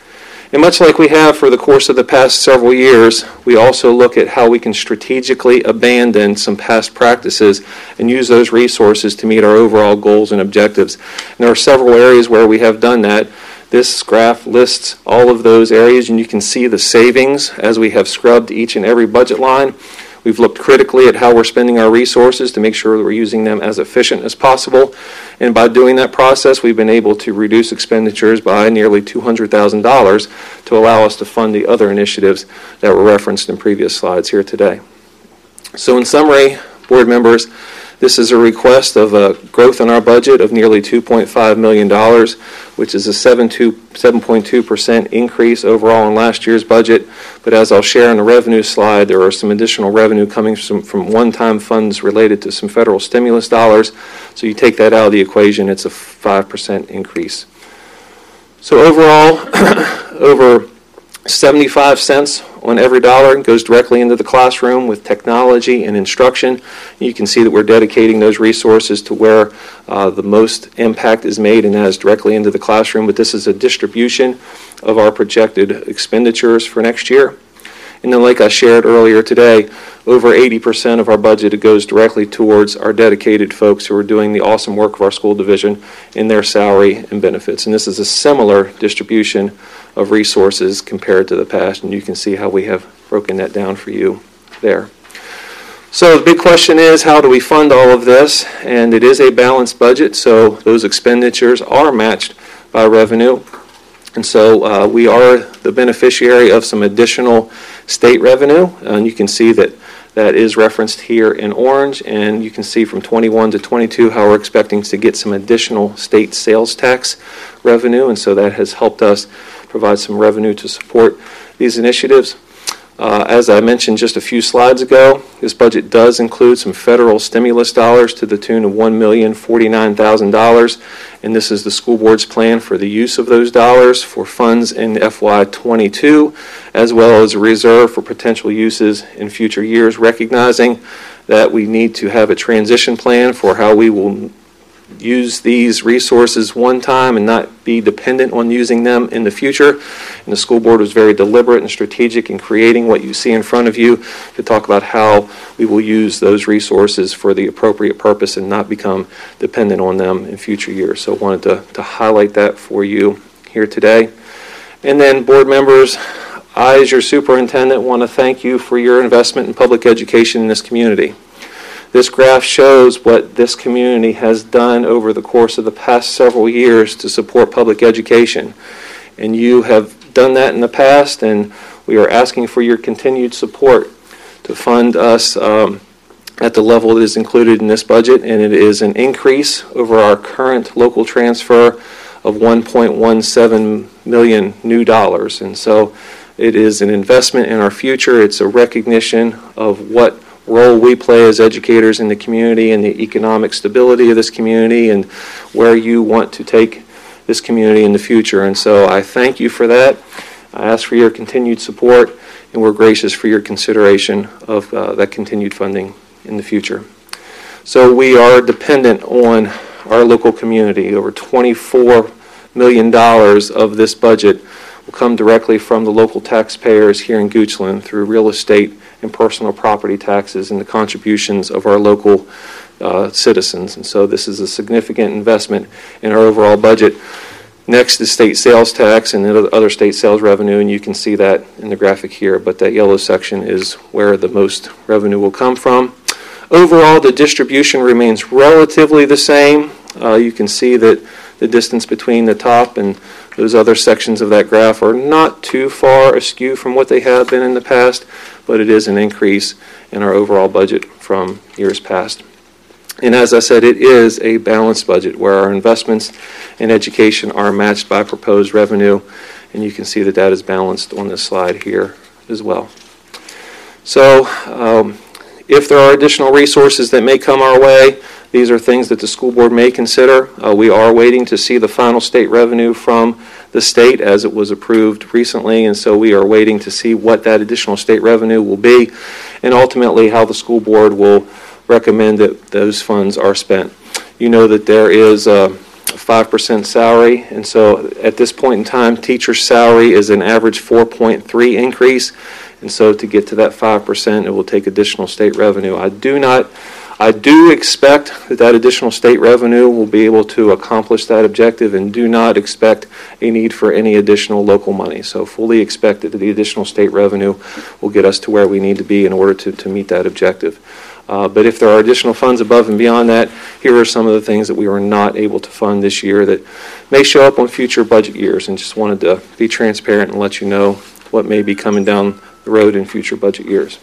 And much like we have for the course of the past several years, we also look at how we can strategically abandon some past practices and use those resources to meet our overall goals and objectives. And there are several areas where we have done that. This graph lists all of those areas, and you can see the savings as we have scrubbed each and every budget line. We've looked critically at how we're spending our resources to make sure that we're using them as efficient as possible. And by doing that process, we've been able to reduce expenditures by nearly two hundred thousand dollars to allow us to fund the other initiatives that were referenced in previous slides here today. So in summary, board members, this is a request of a growth in our budget of nearly two point five million dollars, which is a seven point two percent increase overall in last year's budget. But as I'll share in the revenue slide, there are some additional revenue coming from, from one-time funds related to some federal stimulus dollars. So you take that out of the equation, it's a five percent increase. So overall, over seventy-five cents on every dollar goes directly into the classroom with technology and instruction. You can see that we're dedicating those resources to where uh, the most impact is made, and that is directly into the classroom. But this is a distribution of our projected expenditures for next year. And then, like I shared earlier today, over eighty percent of our budget it goes directly towards our dedicated folks who are doing the awesome work of our school division in their salary and benefits. And this is a similar distribution of resources compared to the past, and you can see how we have broken that down for you there. So the big question is, how do we fund all of this? And it is a balanced budget, so those expenditures are matched by revenue. And so uh, we are the beneficiary of some additional state revenue, and you can see that that is referenced here in orange, and you can see from twenty-one to twenty-two how we're expecting to get some additional state sales tax revenue, and so that has helped us provide some revenue to support these initiatives. Uh, as I mentioned just a few slides ago, this budget does include some federal stimulus dollars to the tune of one million forty-nine thousand dollars, and this is the school board's plan for the use of those dollars for funds in F Y twenty-two, as well as a reserve for potential uses in future years, recognizing that we need to have a transition plan for how we will use these resources one time and not be dependent on using them in the future. And the school board was very deliberate and strategic in creating what you see in front of you to talk about how we will use those resources for the appropriate purpose and not become dependent on them in future years. So I wanted to, to highlight that for you here today. And then board members, I as your superintendent want to thank you for your investment in public education in this community. This graph shows what this community has done over the course of the past several years to support public education. And you have done that in the past, and we are asking for your continued support to fund us um, at the level that is included in this budget, and it is an increase over our current local transfer of one point one seven million new dollars. And so it is an investment in our future. It's a recognition of what role we play as educators in the community and the economic stability of this community and where you want to take this community in the future. And so I thank you for that. I ask for your continued support, and we're gracious for your consideration of uh, that continued funding in the future. So we are dependent on our local community. Over twenty-four million dollars of this budget will come directly from the local taxpayers here in Goochland through real estate and personal property taxes and the contributions of our local uh, citizens. And so this is a significant investment in our overall budget. Next is state sales tax and other state sales revenue, and you can see that in the graphic here, but that yellow section is where the most revenue will come from. Overall, the distribution remains relatively the same. Uh, you can see that the distance between the top and those other sections of that graph are not too far askew from what they have been in the past, but it is an increase in our overall budget from years past. And as I said, it is a balanced budget where our investments in education are matched by proposed revenue, and you can see that that is balanced on this slide here as well. So um, if there are additional resources that may come our way, these are things that the school board may consider. Uh, we are waiting to see the final state revenue from the state as it was approved recently, and so we are waiting to see what that additional state revenue will be and ultimately how the school board will recommend that those funds are spent. You know that there is a five percent salary, and so at this point in time, teacher's salary is an average four point three increase, and so to get to that five percent, it will take additional state revenue. I do not I do expect that that additional state revenue will be able to accomplish that objective and do not expect a need for any additional local money. So fully expect that the additional state revenue will get us to where we need to be in order to, to meet that objective. Uh, but if there are additional funds above and beyond that, here are some of the things that we were not able to fund this year that may show up on future budget years, and just wanted to be transparent and let you know what may be coming down the road in future budget years.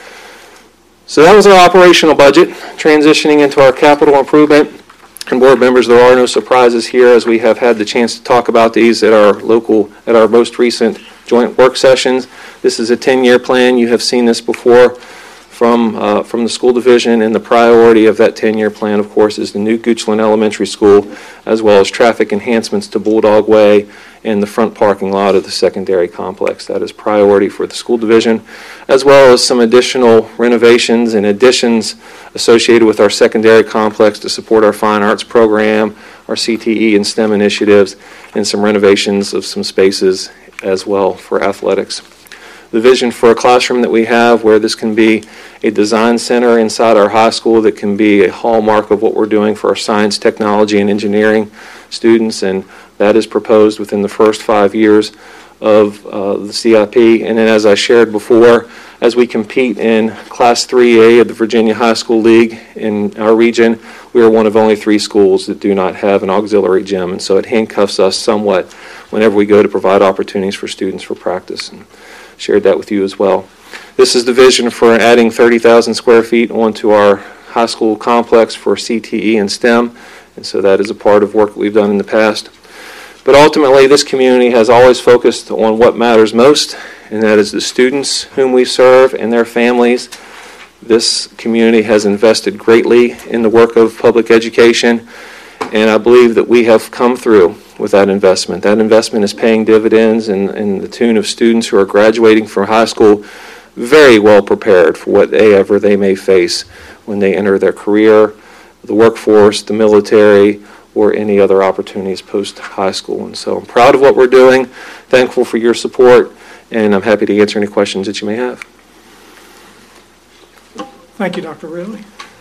So that was our operational budget. Transitioning into our capital improvement. And board members, there are no surprises here as we have had the chance to talk about these at our local, at our most recent joint work sessions. This is a ten-year plan. You have seen this before from uh, from the school division, and the priority of that ten-year plan, of course, is the new Goochland Elementary School, as well as traffic enhancements to Bulldog Way and the front parking lot of the secondary complex. That is priority for the school division, as well as some additional renovations and additions associated with our secondary complex to support our fine arts program, our C T E and STEM initiatives, and some renovations of some spaces as well for athletics. The vision for a classroom that we have where this can be a design center inside our high school that can be a hallmark of what we're doing for our science, technology, and engineering students, and that is proposed within the first five years of uh, the C I P. And then, as I shared before, as we compete in Class three A of the Virginia High School League in our region, we are one of only three schools that do not have an auxiliary gym, and so it handcuffs us somewhat whenever we go to provide opportunities for students for practice, and shared that with you as well. This is the vision for adding thirty thousand square feet onto our high school complex for C T E and STEM, and so that is a part of work that we've done in the past. But ultimately, this community has always focused on what matters most, and that is the students whom we serve and their families. This community has invested greatly in the work of public education, and I believe that we have come through with that investment. That investment is paying dividends in, in the tune of students who are graduating from high school very well prepared for whatever they may face when they enter their career, the workforce, the military, or any other opportunities post-high school. And so I'm proud of what we're doing, thankful for your support, and I'm happy to answer any questions that you may have. Thank you, Doctor Ridley.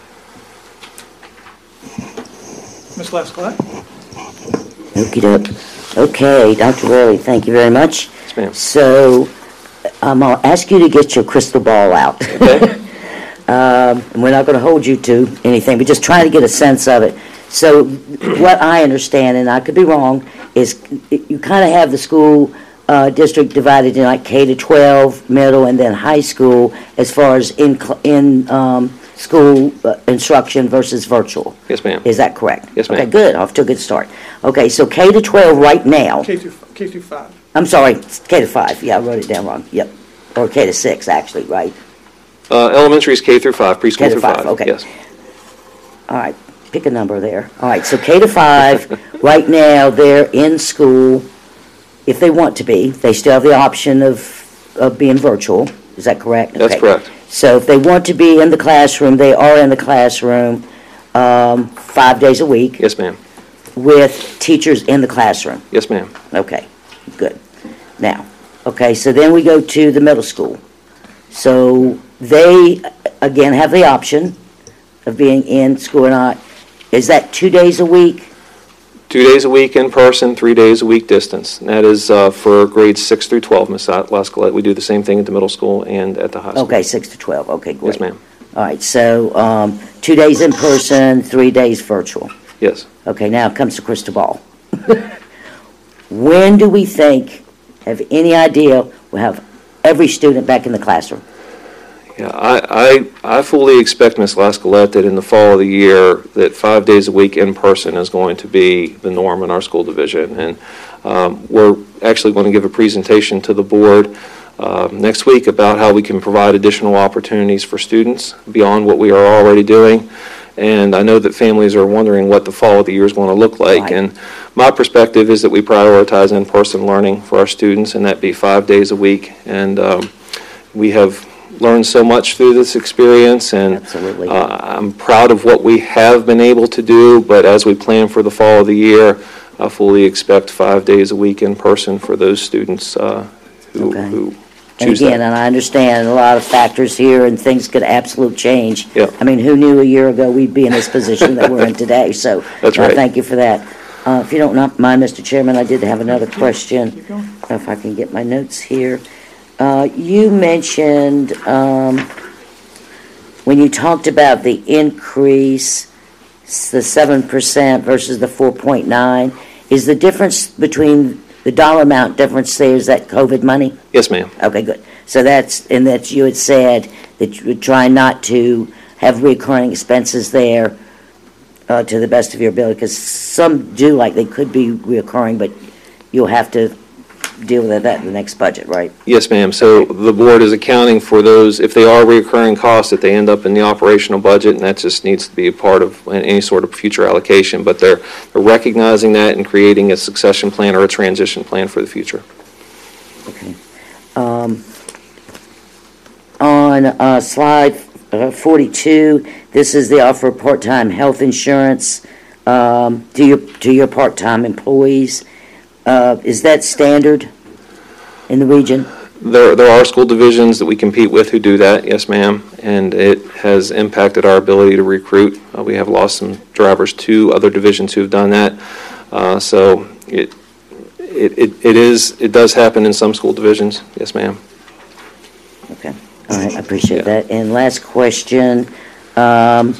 Miz Lasclette? Okey-doke. Okay, Doctor Ridley, thank you very much. Yes, ma'am. So um, I'll ask you to get your crystal ball out. Okay. um, and we're not going to hold you to anything, but just try to get a sense of it. So what I understand, and I could be wrong, is you kind of have the school uh, district divided in like K to twelve, middle, and then high school as far as in cl- in um, school uh, instruction versus virtual. Yes, ma'am. Is that correct? Yes, ma'am. Okay, good. Off to a good start. Okay, so K to twelve right now. K through, K through five. I'm sorry, K to five. Yeah, I wrote it down wrong. Yep. Or K to six, actually, right? Uh, elementary is K through five, preschool K to through five, five. okay. Yes. All right, pick a number there. All right, so K to five, right now, they're in school. If they want to be, they still have the option of, of being virtual. Is that correct? That's Okay. correct. So if they want to be in the classroom, they are in the classroom um, five days a week Yes, ma'am. with teachers in the classroom. Yes, ma'am. Okay, good. Now, okay, so then we go to the middle school. So they, again, have the option of being in school or not. Is that two days a week? Two days a week in person, three days a week distance. And that is uh, for grades six through twelve, Miz Lasclette. We do the same thing at the middle school and at the high school. Okay, six to twelve, okay, great. Yes, ma'am. All right, so um, two days in person, three days virtual. Yes. Okay, now comes the crystal ball. When do we think, have any idea, we'll have every student back in the classroom? Yeah, I, I, I fully expect, Miz Lasclette, that in the fall of the year, that five days a week in person is going to be the norm in our school division. And um, we're actually going to give a presentation to the board uh, next week about how we can provide additional opportunities for students beyond what we are already doing. And I know that families are wondering what the fall of the year is going to look like. Right. And my perspective is that we prioritize in-person learning for our students, and that be five days a week. And um, we have learned so much through this experience, and Absolutely. uh, I'm proud of what we have been able to do. But as we plan for the fall of the year, I fully expect five days a week in person for those students uh, who, Okay. who And choose again, that. and I understand a lot of factors here, and things could absolutely change. Yep. I mean, who knew a year ago we'd be in this position that we're in today? So That's uh, right. thank you for that. Uh, If you don't not mind, Mister Chairman, I did have another question. Keep going. If I can get my notes here. Uh, You mentioned, um, when you talked about the increase, s- the seven percent versus the four point nine, is the difference between the dollar amount difference there, is that COVID money? Yes, ma'am. Okay, good. So that's, and that you had said that you would try not to have recurring expenses there uh, to the best of your ability, because some do, like they could be reoccurring, but you'll have to deal with that in the next budget, right? Yes, ma'am. So the board is accounting for those, if they are recurring costs, that they end up in the operational budget, and that just needs to be a part of any sort of future allocation. But they're they're recognizing that and creating a succession plan or a transition plan for the future. Okay. Um, On uh, slide uh, forty-two, this is the offer of part-time health insurance um, to your, to your part-time employees. Uh, Is that standard in the region? There there are school divisions that we compete with who do that, yes, ma'am, and it has impacted our ability to recruit. Uh, We have lost some drivers to other divisions who have done that. Uh, So it it it it is, it does happen in some school divisions, yes, ma'am. Okay, all right, I appreciate Yeah. that. And last question, um,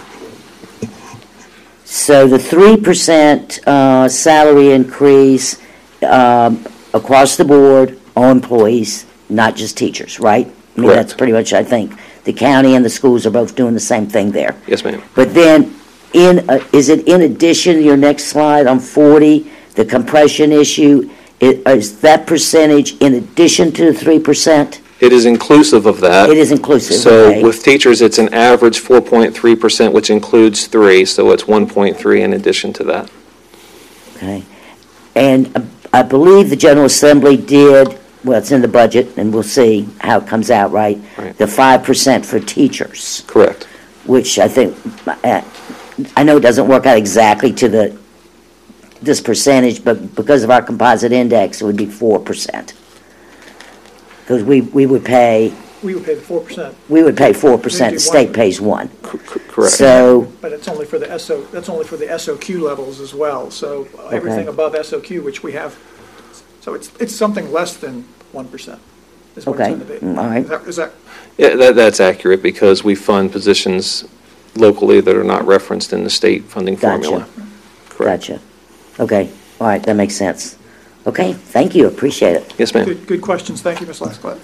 so the three percent uh, salary increase um, across the board, all employees, not just teachers, right? I mean, that's pretty much, I think, the county and the schools are both doing the same thing there. Yes, ma'am. But then, in, uh, is it in addition, your next slide on forty, the compression issue, i- is that percentage in addition to the three percent? It is inclusive of that. It is inclusive, So okay. with teachers, it's an average four point three percent, which includes three, so it's one point three in addition to that. Okay. And uh, I believe the General Assembly did, well, it's in the budget, and we'll see how it comes out, right? Right. The five percent for teachers, Correct. which I think, uh, I know it doesn't work out exactly to the, this percentage, but because of our composite index, it would be four percent. Because we, we would pay, We would pay the four percent, we would pay four percent, the We do state one. pays one. C- c- Correct. So, but it's only for the S O, that's only for the S O Q levels as well. So everything above S O Q, which we have, so it's, it's something less than one percent is what it's Okay, going to be. mm, all right. Is that, is that, Yeah, that, that's accurate because we fund positions locally that are not referenced in the state funding Gotcha. formula. Correct. gotcha. Okay, all right, that makes sense. Okay, thank you, appreciate it. Yes, ma'am. good, good questions. Thank you, Miz Lasclett.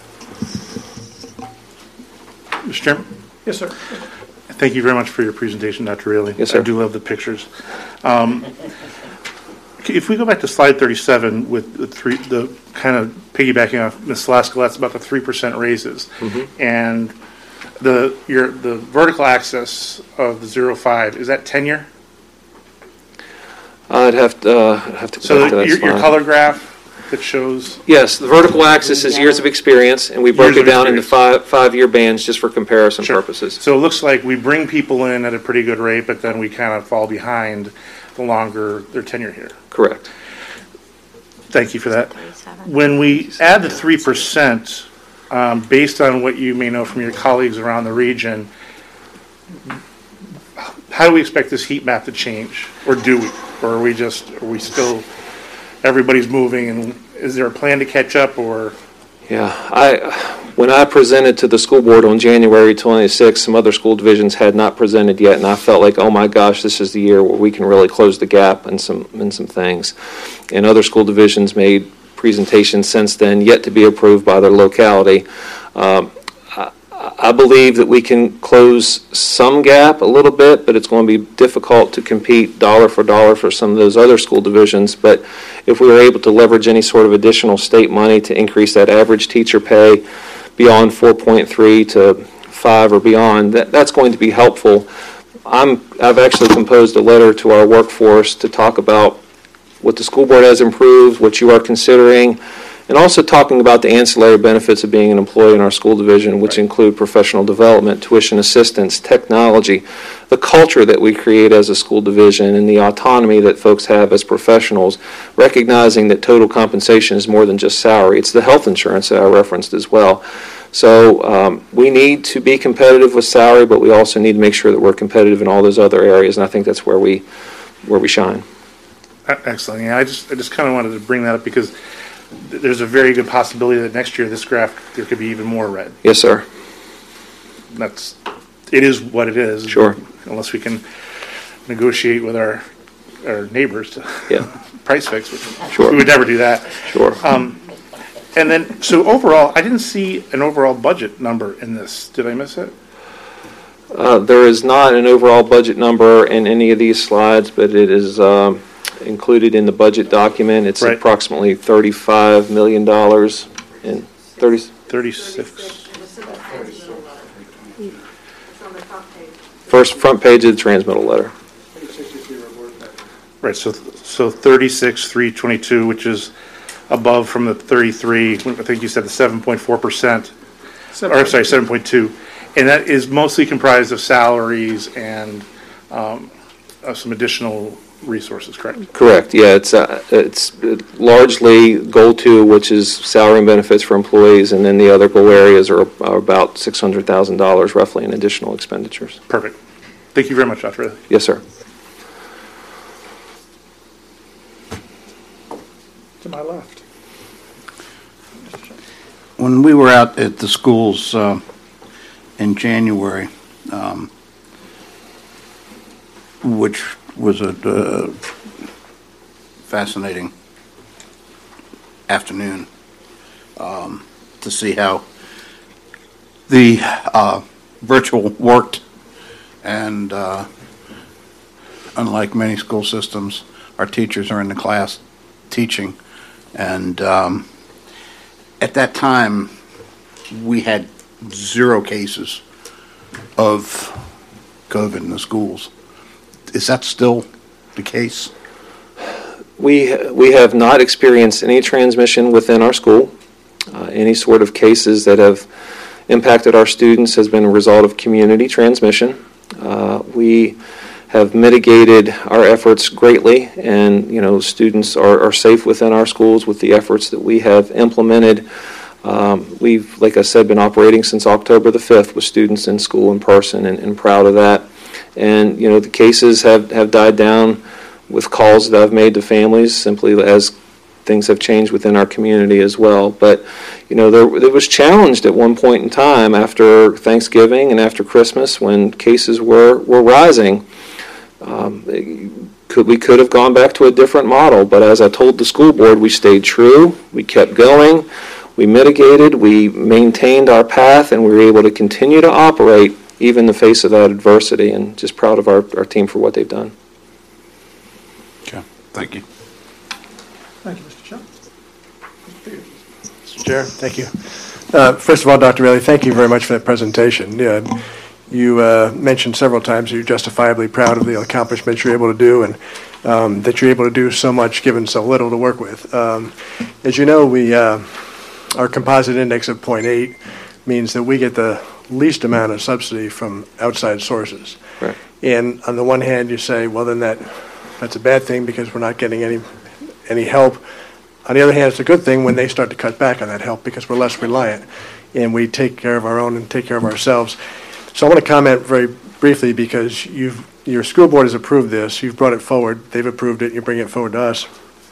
Mister Chairman, Yes, sir. thank you very much for your presentation, Doctor Raley. Yes, sir. I do love the pictures. Um, If we go back to slide thirty-seven with the three, the kind of piggybacking off Miz Lasclett's about the three percent raises. And the, your, the vertical axis of the zero five, is that tenure? I'd have to, uh, have to So go back to that your, your slide. color graph that shows, Yes, the vertical axis is years of experience, and we broke Years it of down into experience. five, five-year bands just for comparison Sure. purposes. so it looks like we bring people in at a pretty good rate, but then we kind of fall behind the longer their tenure here. Correct. Thank you for that. When we add the three percent, um, based on what you may know from your colleagues around the region, how do we expect this heat map to change? Or do we? Or are we just, are we still, everybody's moving, and is there a plan to catch up, or? Yeah, I, when I presented to the school board on January twenty-sixth, some other school divisions had not presented yet, and I felt like, oh my gosh, this is the year where we can really close the gap in some, in some things. And other school divisions made presentations since then, yet to be approved by their locality. Um, I, I believe that we can close some gap a little bit, but it's going to be difficult to compete dollar for dollar for some of those other school divisions. But if we were able to leverage any sort of additional state money to increase that average teacher pay beyond four point three to five or beyond, that, that's going to be helpful. I'm, I've actually composed a letter to our workforce to talk about what the school board has improved, what you are considering, and also talking about the ancillary benefits of being an employee in our school division, which include professional development, tuition assistance, technology, the culture that we create as a school division, and the autonomy that folks have as professionals, recognizing that total compensation is more than just salary. It's the health insurance that I referenced as well. So um, we need to be competitive with salary, but we also need to make sure that we're competitive in all those other areas, and I think that's where we where we shine. Excellent. Yeah, I just, I just kind of wanted to bring that up because th- there's a very good possibility that next year this graph, there could be even more red. Yes, sir. That's, it is what it is. Sure. Unless we can negotiate with our, our neighbors to Yeah. price fix, which Sure. we would never do that. Sure. Um, and then, so overall, I didn't see an overall budget number in this. Did I miss it? Uh, there is not an overall budget number in any of these slides, but it is um, included in the budget document. It's Right. approximately thirty-five million dollars in thirty. thirty-six. First front page of the transmittal letter. Right, so, so thirty-six, three twenty-two, which is above from the thirty-three, I think you said the seven point four percent, or I'm sorry, seven point two. And that is mostly comprised of salaries and um, of some additional resources, correct? Correct. Yeah, it's uh, it's largely goal two, which is salary and benefits for employees, and then the other goal areas are, are about six hundred thousand dollars roughly in additional expenditures. Perfect. Thank you very much, Doctor Riley. Yes, sir. To my left. When we were out at the schools uh, in January, um, which was a uh, fascinating afternoon um, to see how the uh, virtual worked, and uh, unlike many school systems, our teachers are in the class teaching. And um, at that time, we had zero cases of COVID in the schools. Is that still the case? We, we have not experienced any transmission within our school. Uh, any sort of cases that have impacted our students has been a result of community transmission. Uh, we have mitigated our efforts greatly, and you know, students are, are safe within our schools with the efforts that we have implemented. Um, we've, like I said, been operating since October the fifth with students in school in person, and, and proud of that. And you know, the cases have, have died down with calls that I've made to families simply as things have changed within our community as well. But you know, there, there was challenged at one point in time after Thanksgiving and after Christmas when cases were, were rising. Um, could, we could have gone back to a different model, but as I told the school board, we stayed true, we kept going, we mitigated, we maintained our path, and we were able to continue to operate even in the face of that adversity, and just proud of our, our team for what they've done. Okay, thank you. Thank you, Mister Chuck. Mister Chair, thank you. Uh, first of all, Doctor Raley, thank you very much for that presentation. Yeah, you uh, mentioned several times you're justifiably proud of the accomplishments you're able to do, and um, that you're able to do so much given so little to work with. Um, as you know, we uh, our composite index of zero point eight means that we get the least amount of subsidy from outside sources. Right. And on the one hand, you say, well, then that that's a bad thing because we're not getting any any help. On the other hand, it's a good thing when they start to cut back on that help because we're less reliant and we take care of our own and take care of ourselves. So I want to comment very briefly because you've, your school board has approved this. You've brought it forward. They've approved it. You're bringing it forward to us.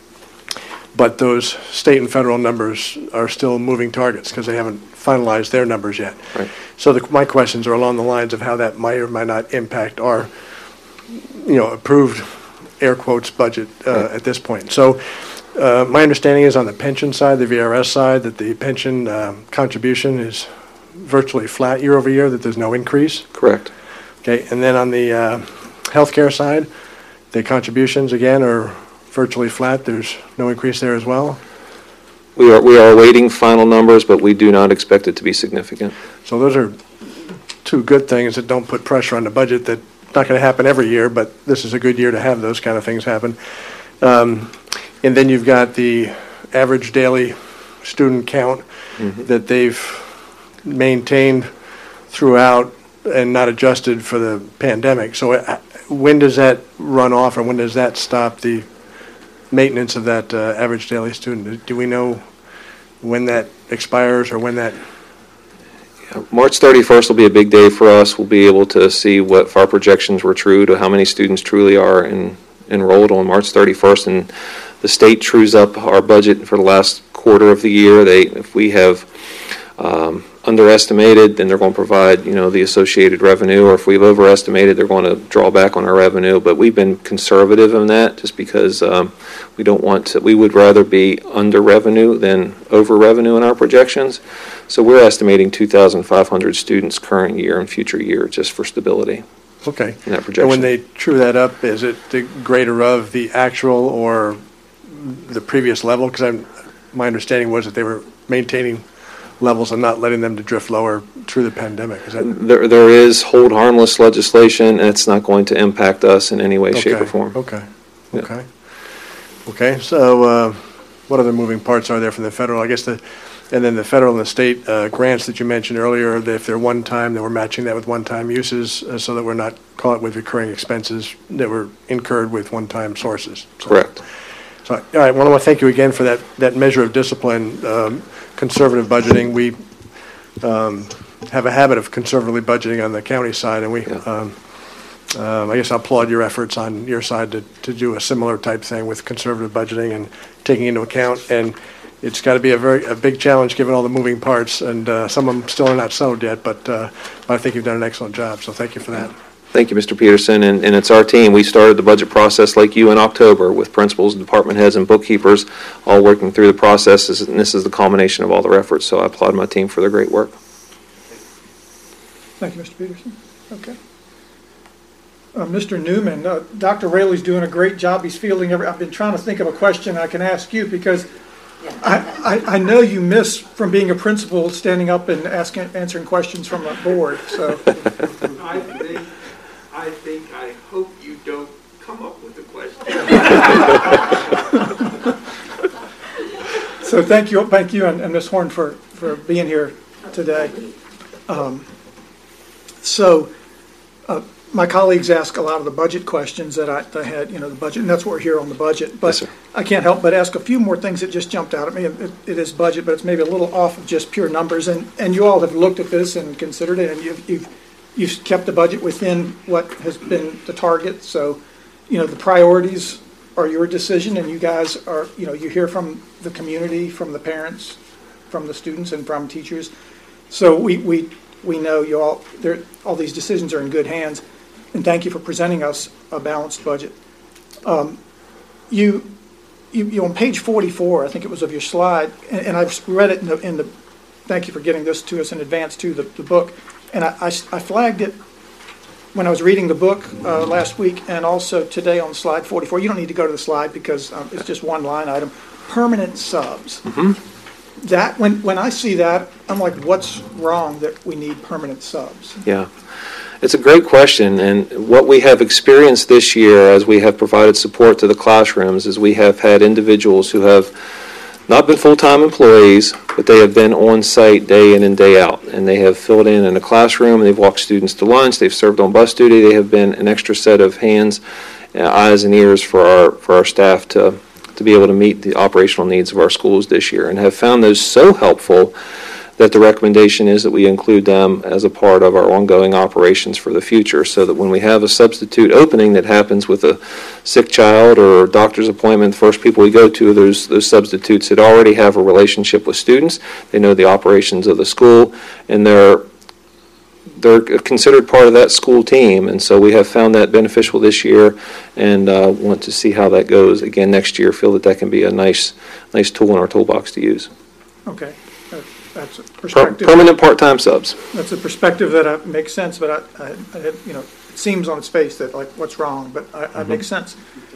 But those state and federal numbers are still moving targets because they haven't finalized their numbers yet. Right. So the, my questions are along the lines of how that might or might not impact our, you know, approved air quotes budget uh, right. at this point. So uh, my understanding is on the pension side, the V R S side, that the pension um, contribution is virtually flat year over year, that there's no increase. Correct. Okay, and then on the uh, healthcare side, the contributions again are virtually flat. There's no increase there as well. We are we are awaiting final numbers, but we do not expect it to be significant. So those are two good things that don't put pressure on the budget. That's not going to happen every year, but this is a good year to have those kind of things happen. Um, and then you've got the average daily student count mm-hmm. that they've maintained throughout and not adjusted for the pandemic. So uh, when does that run off, or when does that stop the maintenance of that uh, average daily student? Do we know when that expires or when that? March thirty-first will be a big day for us. We'll be able to see what if our projections were true to how many students truly are in, enrolled on March thirty-first, and the state trues up our budget for the last quarter of the year. They, if we have um, underestimated, then they're going to provide, you know, the associated revenue, or if we've overestimated, they're going to draw back on our revenue. But we've been conservative in that just because um, we don't want to, we would rather be under revenue than over revenue in our projections. So we're estimating two thousand five hundred students current year and future year just for stability. Okay. In that projection. And when they true that up, is it the greater of the actual or the previous level? Because my understanding was that they were maintaining levels and not letting them to drift lower through the pandemic. Is that there? There is hold harmless legislation, and it's not going to impact us in any way, okay. shape, or form. Okay. Yeah. Okay. Okay. So, uh, what other moving parts are there from the federal? I guess the, and then the federal and the state uh, grants that you mentioned earlier. That if they're one time, then we're matching that with one-time uses, uh, so that we're not caught with recurring expenses that were incurred with one-time sources. So, correct. So, all right. Well, I want to thank you again for that that measure of discipline. Um, conservative budgeting. We um, have a habit of conservatively budgeting on the county side, and we, yeah. um, um, I guess I applaud your efforts on your side to, to do a similar type thing with conservative budgeting and taking into account. And it's got to be a very a big challenge given all the moving parts, and uh, some of them still are not settled yet, but, uh, but I think you've done an excellent job, so thank you for that. Thank you, Mister Peterson, and, and it's our team. We started the budget process like you in October with principals, department heads, and bookkeepers all working through the processes, and this is the culmination of all their efforts, so I applaud my team for their great work. Thank you, Mister Peterson. Okay. Uh, Mister Newman, uh, Doctor Rayleigh's doing a great job. He's fielding every, I've been trying to think of a question I can ask you because I, I, I know you miss from being a principal standing up and asking, answering questions from a board. So I think, I think, I hope you don't come up with a question. So thank you, thank you, and, and Miz Horn for, for being here today. Um, so uh, my colleagues ask a lot of the budget questions that I, that I had, you know, the budget, and that's what we're here on the budget. But Yes, sir. I can't help but ask a few more things that just jumped out at me. It, it is budget, but it's maybe a little off of just pure numbers. And, and you all have looked at this and considered it, and you've, you've you've kept the budget within what has been the target. So, you know, the priorities are your decision, and you guys are, you know, you hear from the community, from the parents, from the students, and from teachers. So we we we know you all, there, all these decisions are in good hands, and thank you for presenting us a balanced budget. Um, you, you, you on page forty-four, I think it was of your slide, and, and I've read it in the, in the. Thank you for getting this to us in advance to the, the book, and I, I, I flagged it when I was reading the book uh, last week, and also today on slide forty-four. You don't need to go to the slide because um, it's just one line item. Permanent subs. Mm-hmm. That when when I see that, I'm like, what's wrong that we need permanent subs? Yeah. It's a great question, and what we have experienced this year as we have provided support to the classrooms is we have had individuals who have not been full-time employees, but they have been on site day in and day out, and they have filled in in a classroom, they've walked students to lunch, they've served on bus duty, they have been an extra set of hands, uh, eyes and ears for our for our staff to to be able to meet the operational needs of our schools this year, and have found those so helpful that the recommendation is that we include them as a part of our ongoing operations for the future, so that when we have a substitute opening that happens with a sick child or a doctor's appointment, the first people we go to, those, those substitutes that already have a relationship with students, they know the operations of the school, and they're they're considered part of that school team, and so we have found that beneficial this year, and uh, want to see how that goes again next year. Feel that that can be a nice, nice tool in our toolbox to use. Okay, that, that's a Per- perspective. permanent part-time subs. That's a perspective that uh, makes sense, but I, I, I, you know, it seems on its face that like what's wrong, but I, I makes sense.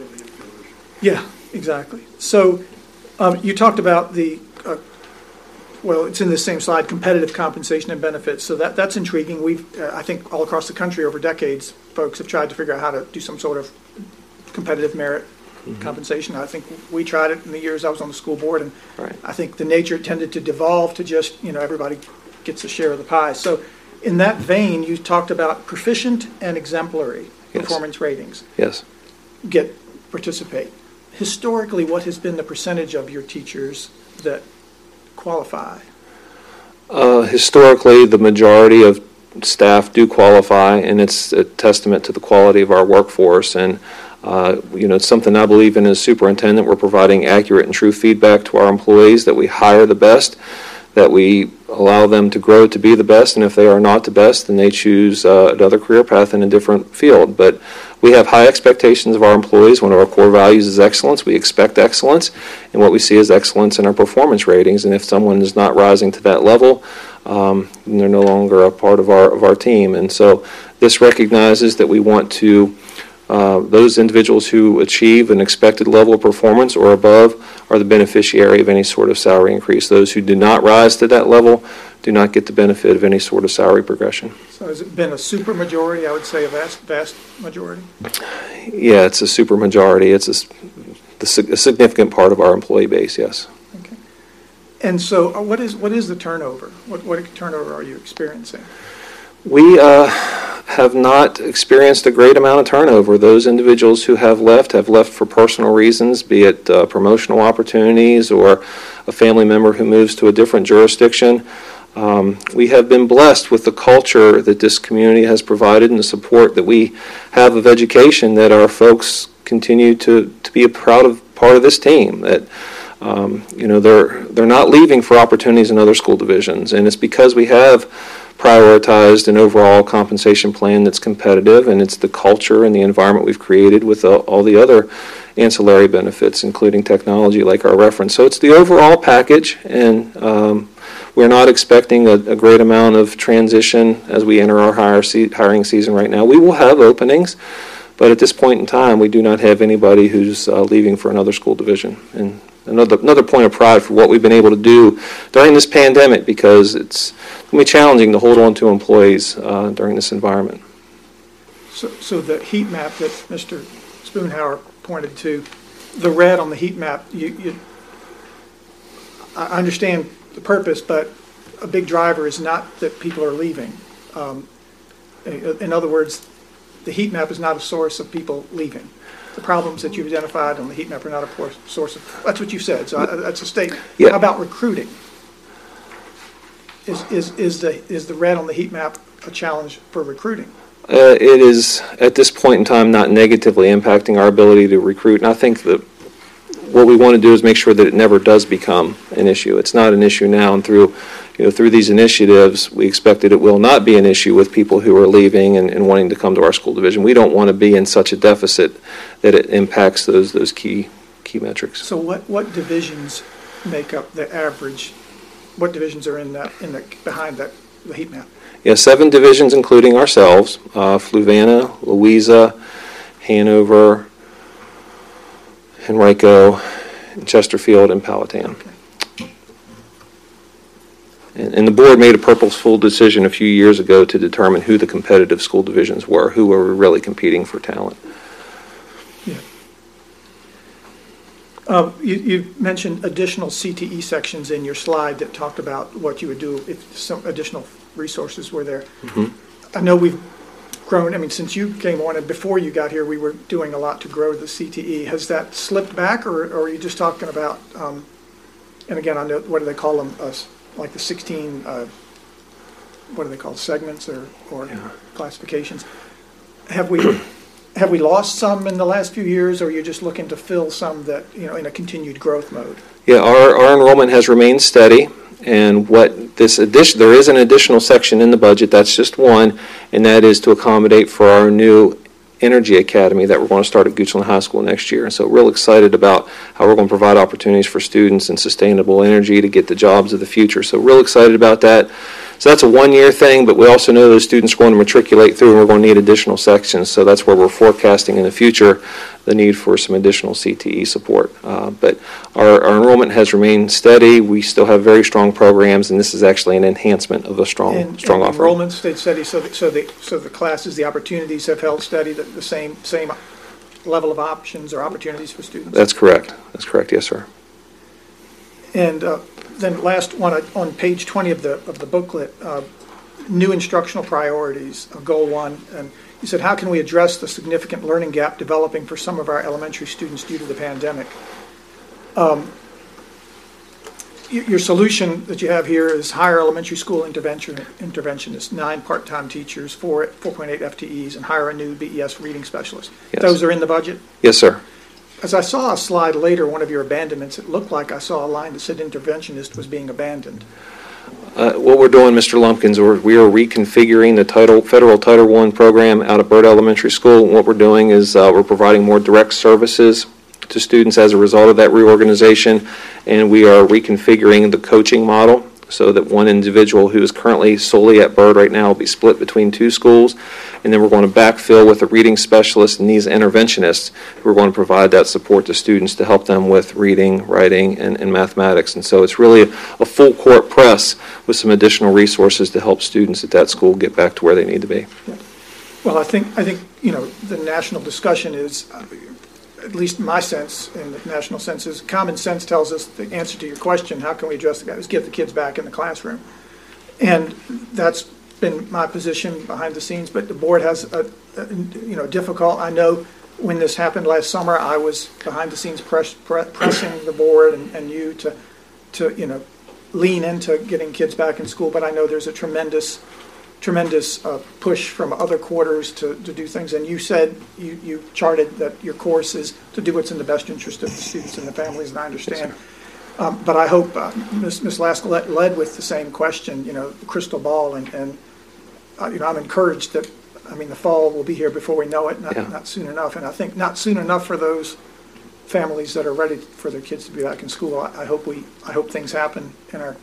Yeah, exactly. So um, you talked about the. Uh, Well, it's in the same slide, competitive compensation and benefits. So that, that's intriguing. We've, uh, I think all across the country over decades, folks have tried to figure out how to do some sort of competitive merit mm-hmm. compensation. I think we tried it in the years I was on the school board, and right. I think the nature tended to devolve to just, you know, everybody gets a share of the pie. So in that vein, you talked about proficient and exemplary yes. performance ratings. Yes. Get, participate. Historically, what has been the percentage of your teachers that qualify? Uh, historically, the majority of staff do qualify, and it's a testament to the quality of our workforce. And uh, you know, it's something I believe in as superintendent. We're providing accurate and true feedback to our employees that we hire the best, that we allow them to grow to be the best, and if they are not the best, then they choose uh, another career path in a different field. But we have high expectations of our employees. One of our core values is excellence. We expect excellence, and what we see is excellence in our performance ratings. And if someone is not rising to that level, um, then they're no longer a part of our of our team. And so this recognizes that we want to Uh, those individuals who achieve an expected level of performance or above are the beneficiary of any sort of salary increase. Those who do not rise to that level do not get the benefit of any sort of salary progression. So has it been a super majority? I would say a vast, vast majority. Yeah, it's a super majority. It's a, a significant part of our employee base, yes. Okay. And so uh, what is what is the turnover? What, what turnover are you experiencing? We uh, have not experienced a great amount of turnover. Those individuals who have left have left for personal reasons, be it uh, promotional opportunities or a family member who moves to a different jurisdiction. Um, we have been blessed with the culture that this community has provided and the support that we have of education, that our folks continue to, to be a proud of part of this team. That um, you know, they're they're not leaving for opportunities in other school divisions, and it's because we have prioritized an overall compensation plan that's competitive, and it's the culture and the environment we've created with uh, all the other ancillary benefits, including technology like our reference. So it's the overall package, and um, We're not expecting a, a great amount of transition as we enter our hire se- hiring season right now. We will have openings, but at this point in time, we do not have anybody who's uh, leaving for another school division. And another another point of pride for what we've been able to do during this pandemic, because it's going to be challenging to hold on to employees uh, during this environment. So, so the heat map that Mister Spoonhour pointed to, the red on the heat map, you, you, I understand the purpose, but a big driver is not that people are leaving. Um, in other words, the heat map is not a source of people leaving. The problems that you've identified on the heat map are not a source of, that's what you said, so I, that's a statement. Yeah. How about recruiting? Is, is, is, the, is the red on the heat map a challenge for recruiting? Uh, it is, at this point in time, not negatively impacting our ability to recruit. And I think that what we want to do is make sure that it never does become an issue. It's not an issue now, and through, you know, through these initiatives, we expect that it will not be an issue with people who are leaving and, and wanting to come to our school division. We don't want to be in such a deficit that it impacts those those key key metrics. So what, what divisions make up the average? What divisions are in that in the behind that the heat map? Yeah, seven divisions, including ourselves: uh, Fluvanna, Louisa, Hanover, Henrico, Chesterfield, and Powhatan. Okay. And, and the board made a purposeful decision a few years ago to determine who the competitive school divisions were, who were really competing for talent. Yeah. Uh, you, you mentioned additional C T E sections in your slide that talked about what you would do if some additional resources were there. Mm-hmm. I know we've grown, I mean, since you came on and before you got here, we were doing a lot to grow the C T E. Has that slipped back, or, or are you just talking about, um, and again, I know, what do they call them, uh, like the sixteen, uh, what do they call, segments or, or yeah. classifications? Have we have we lost some in the last few years, or are you just looking to fill some that, you know, in a continued growth mode? Yeah, our, our enrollment has remained steady. And what this addition, there is an additional section in the budget, that's just one, and that is to accommodate for our new Energy Academy that we're going to start at Goochland High School next year. And so real excited about how we're going to provide opportunities for students in sustainable energy to get the jobs of the future. So real excited about that. So that's a one-year thing, but we also know those students are going to matriculate through and we're going to need additional sections. So that's where we're forecasting in the future the need for some additional C T E support. Uh, but our, our enrollment has remained steady. We still have very strong programs, and this is actually an enhancement of a strong, and, strong and offering. Enrollment stayed steady, so the, so the so the classes, the opportunities have held steady, the, the same same level of options or opportunities for students. That's correct. That's correct. Yes, sir. And uh, then last one uh, on page twenty of the of the booklet, uh, new instructional priorities, uh, goal one, and you said, how can we address the significant learning gap developing for some of our elementary students due to the pandemic? Um, your solution that you have here is hire elementary school intervention interventionists, nine part-time teachers, four four point eight F T Es, and hire a new B E S reading specialist. Yes. Those are in the budget? Yes, sir. As I saw a slide later, one of your abandonments, it looked like I saw a line that said interventionist was being abandoned. Uh, what we're doing, Mister Lumpkins, we're, we are reconfiguring the title, federal Title one program out at Byrd Elementary School. And what we're doing is uh, we're providing more direct services to students as a result of that reorganization, and we are reconfiguring the coaching model so that one individual who is currently solely at Byrd right now will be split between two schools, and then we're going to backfill with a reading specialist and these interventionists who are going to provide that support to students to help them with reading, writing, and, and mathematics. And so it's really a, a full court press with some additional resources to help students at that school get back to where they need to be. Yeah. Well, I think, I think you know, the national discussion is, uh, at least my sense, in the national sense, is common sense tells us the answer to your question, how can we address the guys, is get the kids back in the classroom. And that's been my position behind the scenes, but the board has a, a you know, difficult, I know when this happened last summer, I was behind the scenes press, pre- pressing the board and, and you to, to, you know, lean into getting kids back in school, but I know there's a tremendous tremendous uh, push from other quarters to, to do things. And you said, you, you charted that your course is to do what's in the best interest of the students and the families, and I understand. Um, but I hope uh, Miz Miz Laskellette led with the same question, you know, the crystal ball, and, and uh, you know, I'm encouraged that, I mean, the fall will be here before we know it, not, yeah. not soon enough. And I think not soon enough for those families that are ready for their kids to be back in school. I, I hope we, I hope things happen in our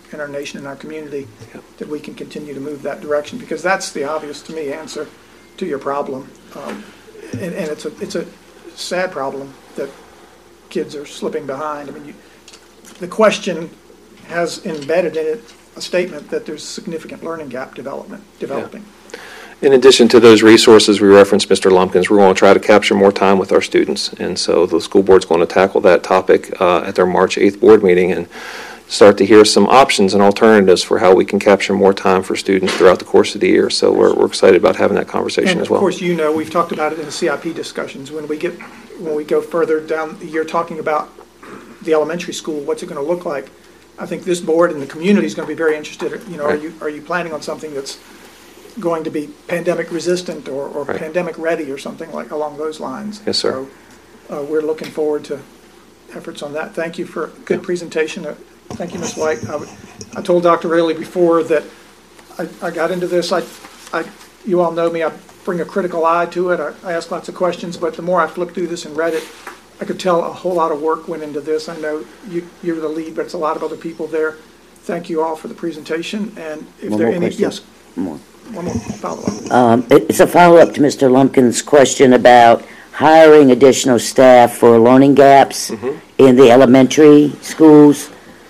in our nation and our community, that we can continue to move that direction, because that's the obvious, to me, answer to your problem. Um, and, and it's a it's a sad problem that kids are slipping behind. I mean, you, the question has embedded in it a statement that there's significant learning gap development developing. Yeah. In addition to those resources we referenced, Mister Lumpkins, we're going to try to capture more time with our students, and so the school board's going to tackle that topic uh, at their March eighth board meeting and start to hear some options and alternatives for how we can capture more time for students throughout the course of the year. So we're, we're excited about having that conversation and as well. Of course, you know, we've talked about it in the C I P discussions. When we get when we go further down the year talking about the elementary school, what's it going to look like? I think this board and the community is going to be very interested. You know, right. are you are you planning on something that's going to be pandemic resistant or, or right. pandemic ready or something like along those lines? Yes, sir. So uh, we're looking forward to efforts on that. Thank you for a good yeah. presentation. Uh, thank you, Miz White. I, w- I told Doctor Raley before that I, I got into this. I, I, you all know me. I bring a critical eye to it. I, I ask lots of questions, but the more I flipped through this and read it, I could tell a whole lot of work went into this. I know you, you're the lead, but it's a lot of other people there. Thank you all for the presentation. And if One there are more any, question. yes, More. one more follow-up. Um, it- It's a follow-up to Mister Lumpkin's question about hiring additional staff for learning gaps Mhm. in the elementary schools.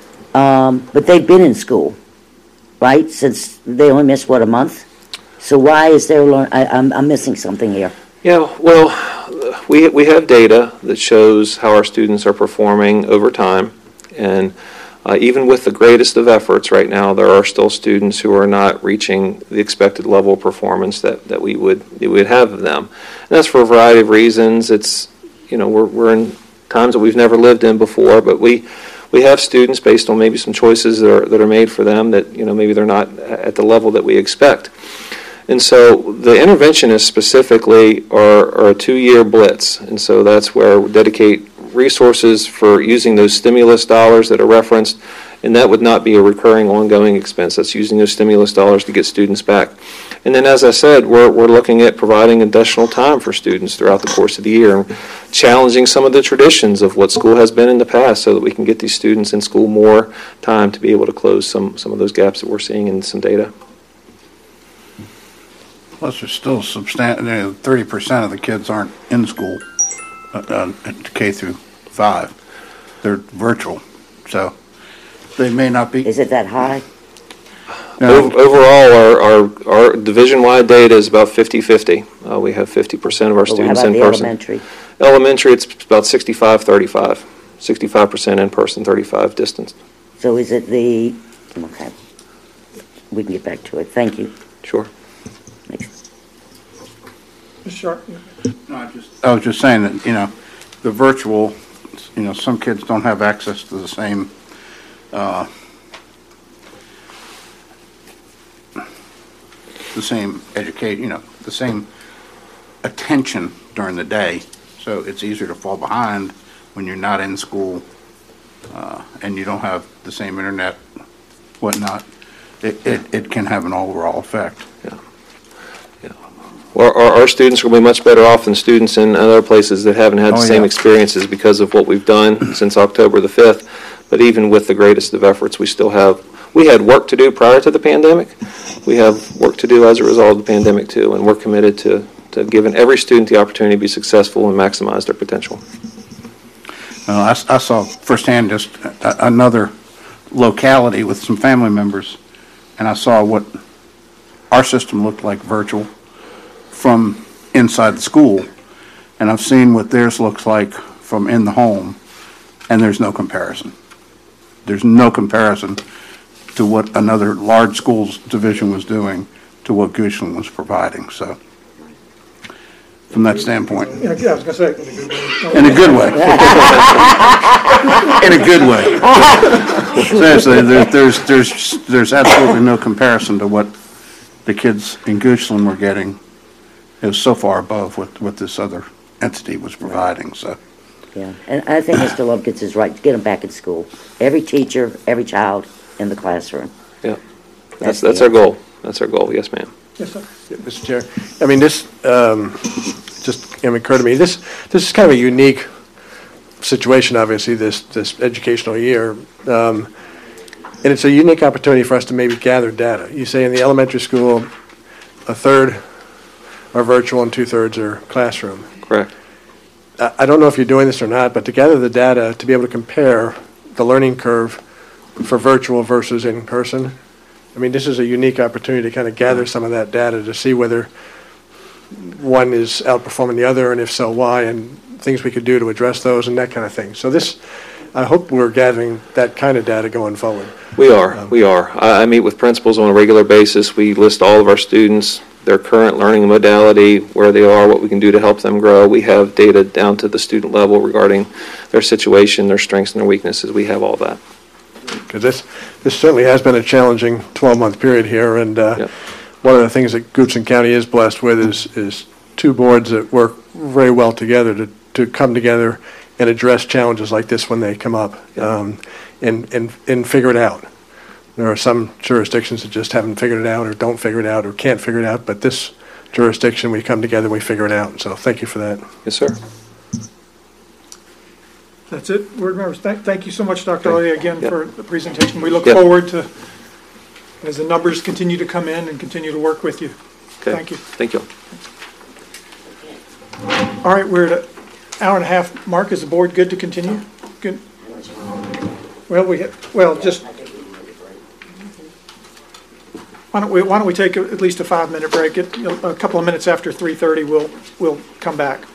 Um, But they've been in school, right, since they only missed, what, a month? So why is there, learn- I- I'm I'm missing something here. Yeah, well, we we have data that shows how our students are performing over time, and uh, even with the greatest of efforts right now, there are still students who are not reaching the expected level of performance that, that we would we would have of them. And that's for a variety of reasons. It's, you know, we're we're in times that we've never lived in before, but we we have students based on maybe some choices that are that are made for them that, you know, maybe they're not at the level that we expect. And so the interventionists specifically are, are a two-year blitz, and so that's where we dedicate resources for using those stimulus dollars that are referenced, and that would not be a recurring ongoing expense. That's using those stimulus dollars to get students back. And then, as I said, we're, we're looking at providing additional time for students throughout the course of the year and challenging some of the traditions of what school has been in the past so that we can get these students in school more time to be able to close some, some of those gaps that we're seeing in some data. Plus, there's still substantial, you know, thirty percent of the kids aren't in school, uh, uh, K through five. They're virtual, so they may not be. Is it that high? No. O- Overall, our, our, our division-wide data is about fifty-fifty. Uh, we have fifty percent of our Or how students about in the person. elementary? Elementary, it's about sixty-five thirty-five. sixty-five percent in person, thirty-five distance. So is it the, okay, we can get back to it. Thank you. Sure. Next. Miz Sharp? Yeah. No, I just, I was just saying that, you know, the virtual, you know, some kids don't have access to the same, uh, the same educate, you know, the same attention during the day. So it's easier to fall behind when you're not in school, uh, and you don't have the same internet, whatnot. It, it, it can have an overall effect. Yeah. Yeah. Well, our, our students will be much better off than students in other places that haven't had the Oh, same yeah. experiences because of what we've done since October the fifth. But even with the greatest of efforts, we still have, we had work to do prior to the pandemic. We have work to do as a result of the pandemic too, and we're committed to, to giving every student the opportunity to be successful and maximize their potential. Uh, I, s- I saw firsthand just a, another locality with some family members, and I saw what our system looked like virtual from inside the school, and I've seen what theirs looks like from in the home, and there's no comparison. There's no comparison to what another large schools division was doing to what Goochland was providing. So, from that standpoint, Yeah, I was going to say. in a good way. In a good way. Seriously, there, there's there's there's absolutely no comparison to what the kids in Goochland were getting. It was so far above what what this other entity was providing. So. Yeah, and I think Mister Lumpkins is right, to get them back in school. Every teacher, every child in the classroom. Yeah. That's That's, the that's our goal. That's our goal. Yes, ma'am. Yes, sir. Yeah, Mister Chair, I mean, this um, just you know, occurred to me. This this is kind of a unique situation, obviously, this this educational year. Um, And it's a unique opportunity for us to maybe gather data. You say in the elementary school, a third are virtual and two-thirds are classroom. Correct. I I don't know if you're doing this or not, but to gather the data, to be able to compare the learning curve for virtual versus in person, I mean, this is a unique opportunity to kind of gather some of that data to see whether one is outperforming the other, and if so, why, and things we could do to address those and that kind of thing. So this, I hope we're gathering that kind of data going forward. We are, Um, we are. I, I meet with principals on a regular basis. We list all of our students, their current learning modality, where they are, what we can do to help them grow. We have data down to the student level regarding their situation, their strengths and their weaknesses. We have all that. Because this, this certainly has been a challenging twelve-month period here, and uh, Yep. one of the things that Goodson County is blessed with is, is two boards that work very well together to, to come together and address challenges like this when they come up, um, and, and, and figure it out. There are some jurisdictions that just haven't figured it out or don't figure it out or can't figure it out, but this jurisdiction, we come together and we figure it out. So thank you for that. Yes, sir. That's it, board members. Thank, thank you so much, Doctor Okay. Elliott, again Yep. for the presentation. We look Yep. forward to, as the numbers continue to come in and continue to work with you. Okay. Thank you. Thank you. All right, we're at an hour and a half mark. Is the board good to continue? Good. Well, we, ha- well, just, why don't we, why don't we take a- at least a five-minute break? At, you know, a couple of minutes after three thirty, we'll, we'll come back.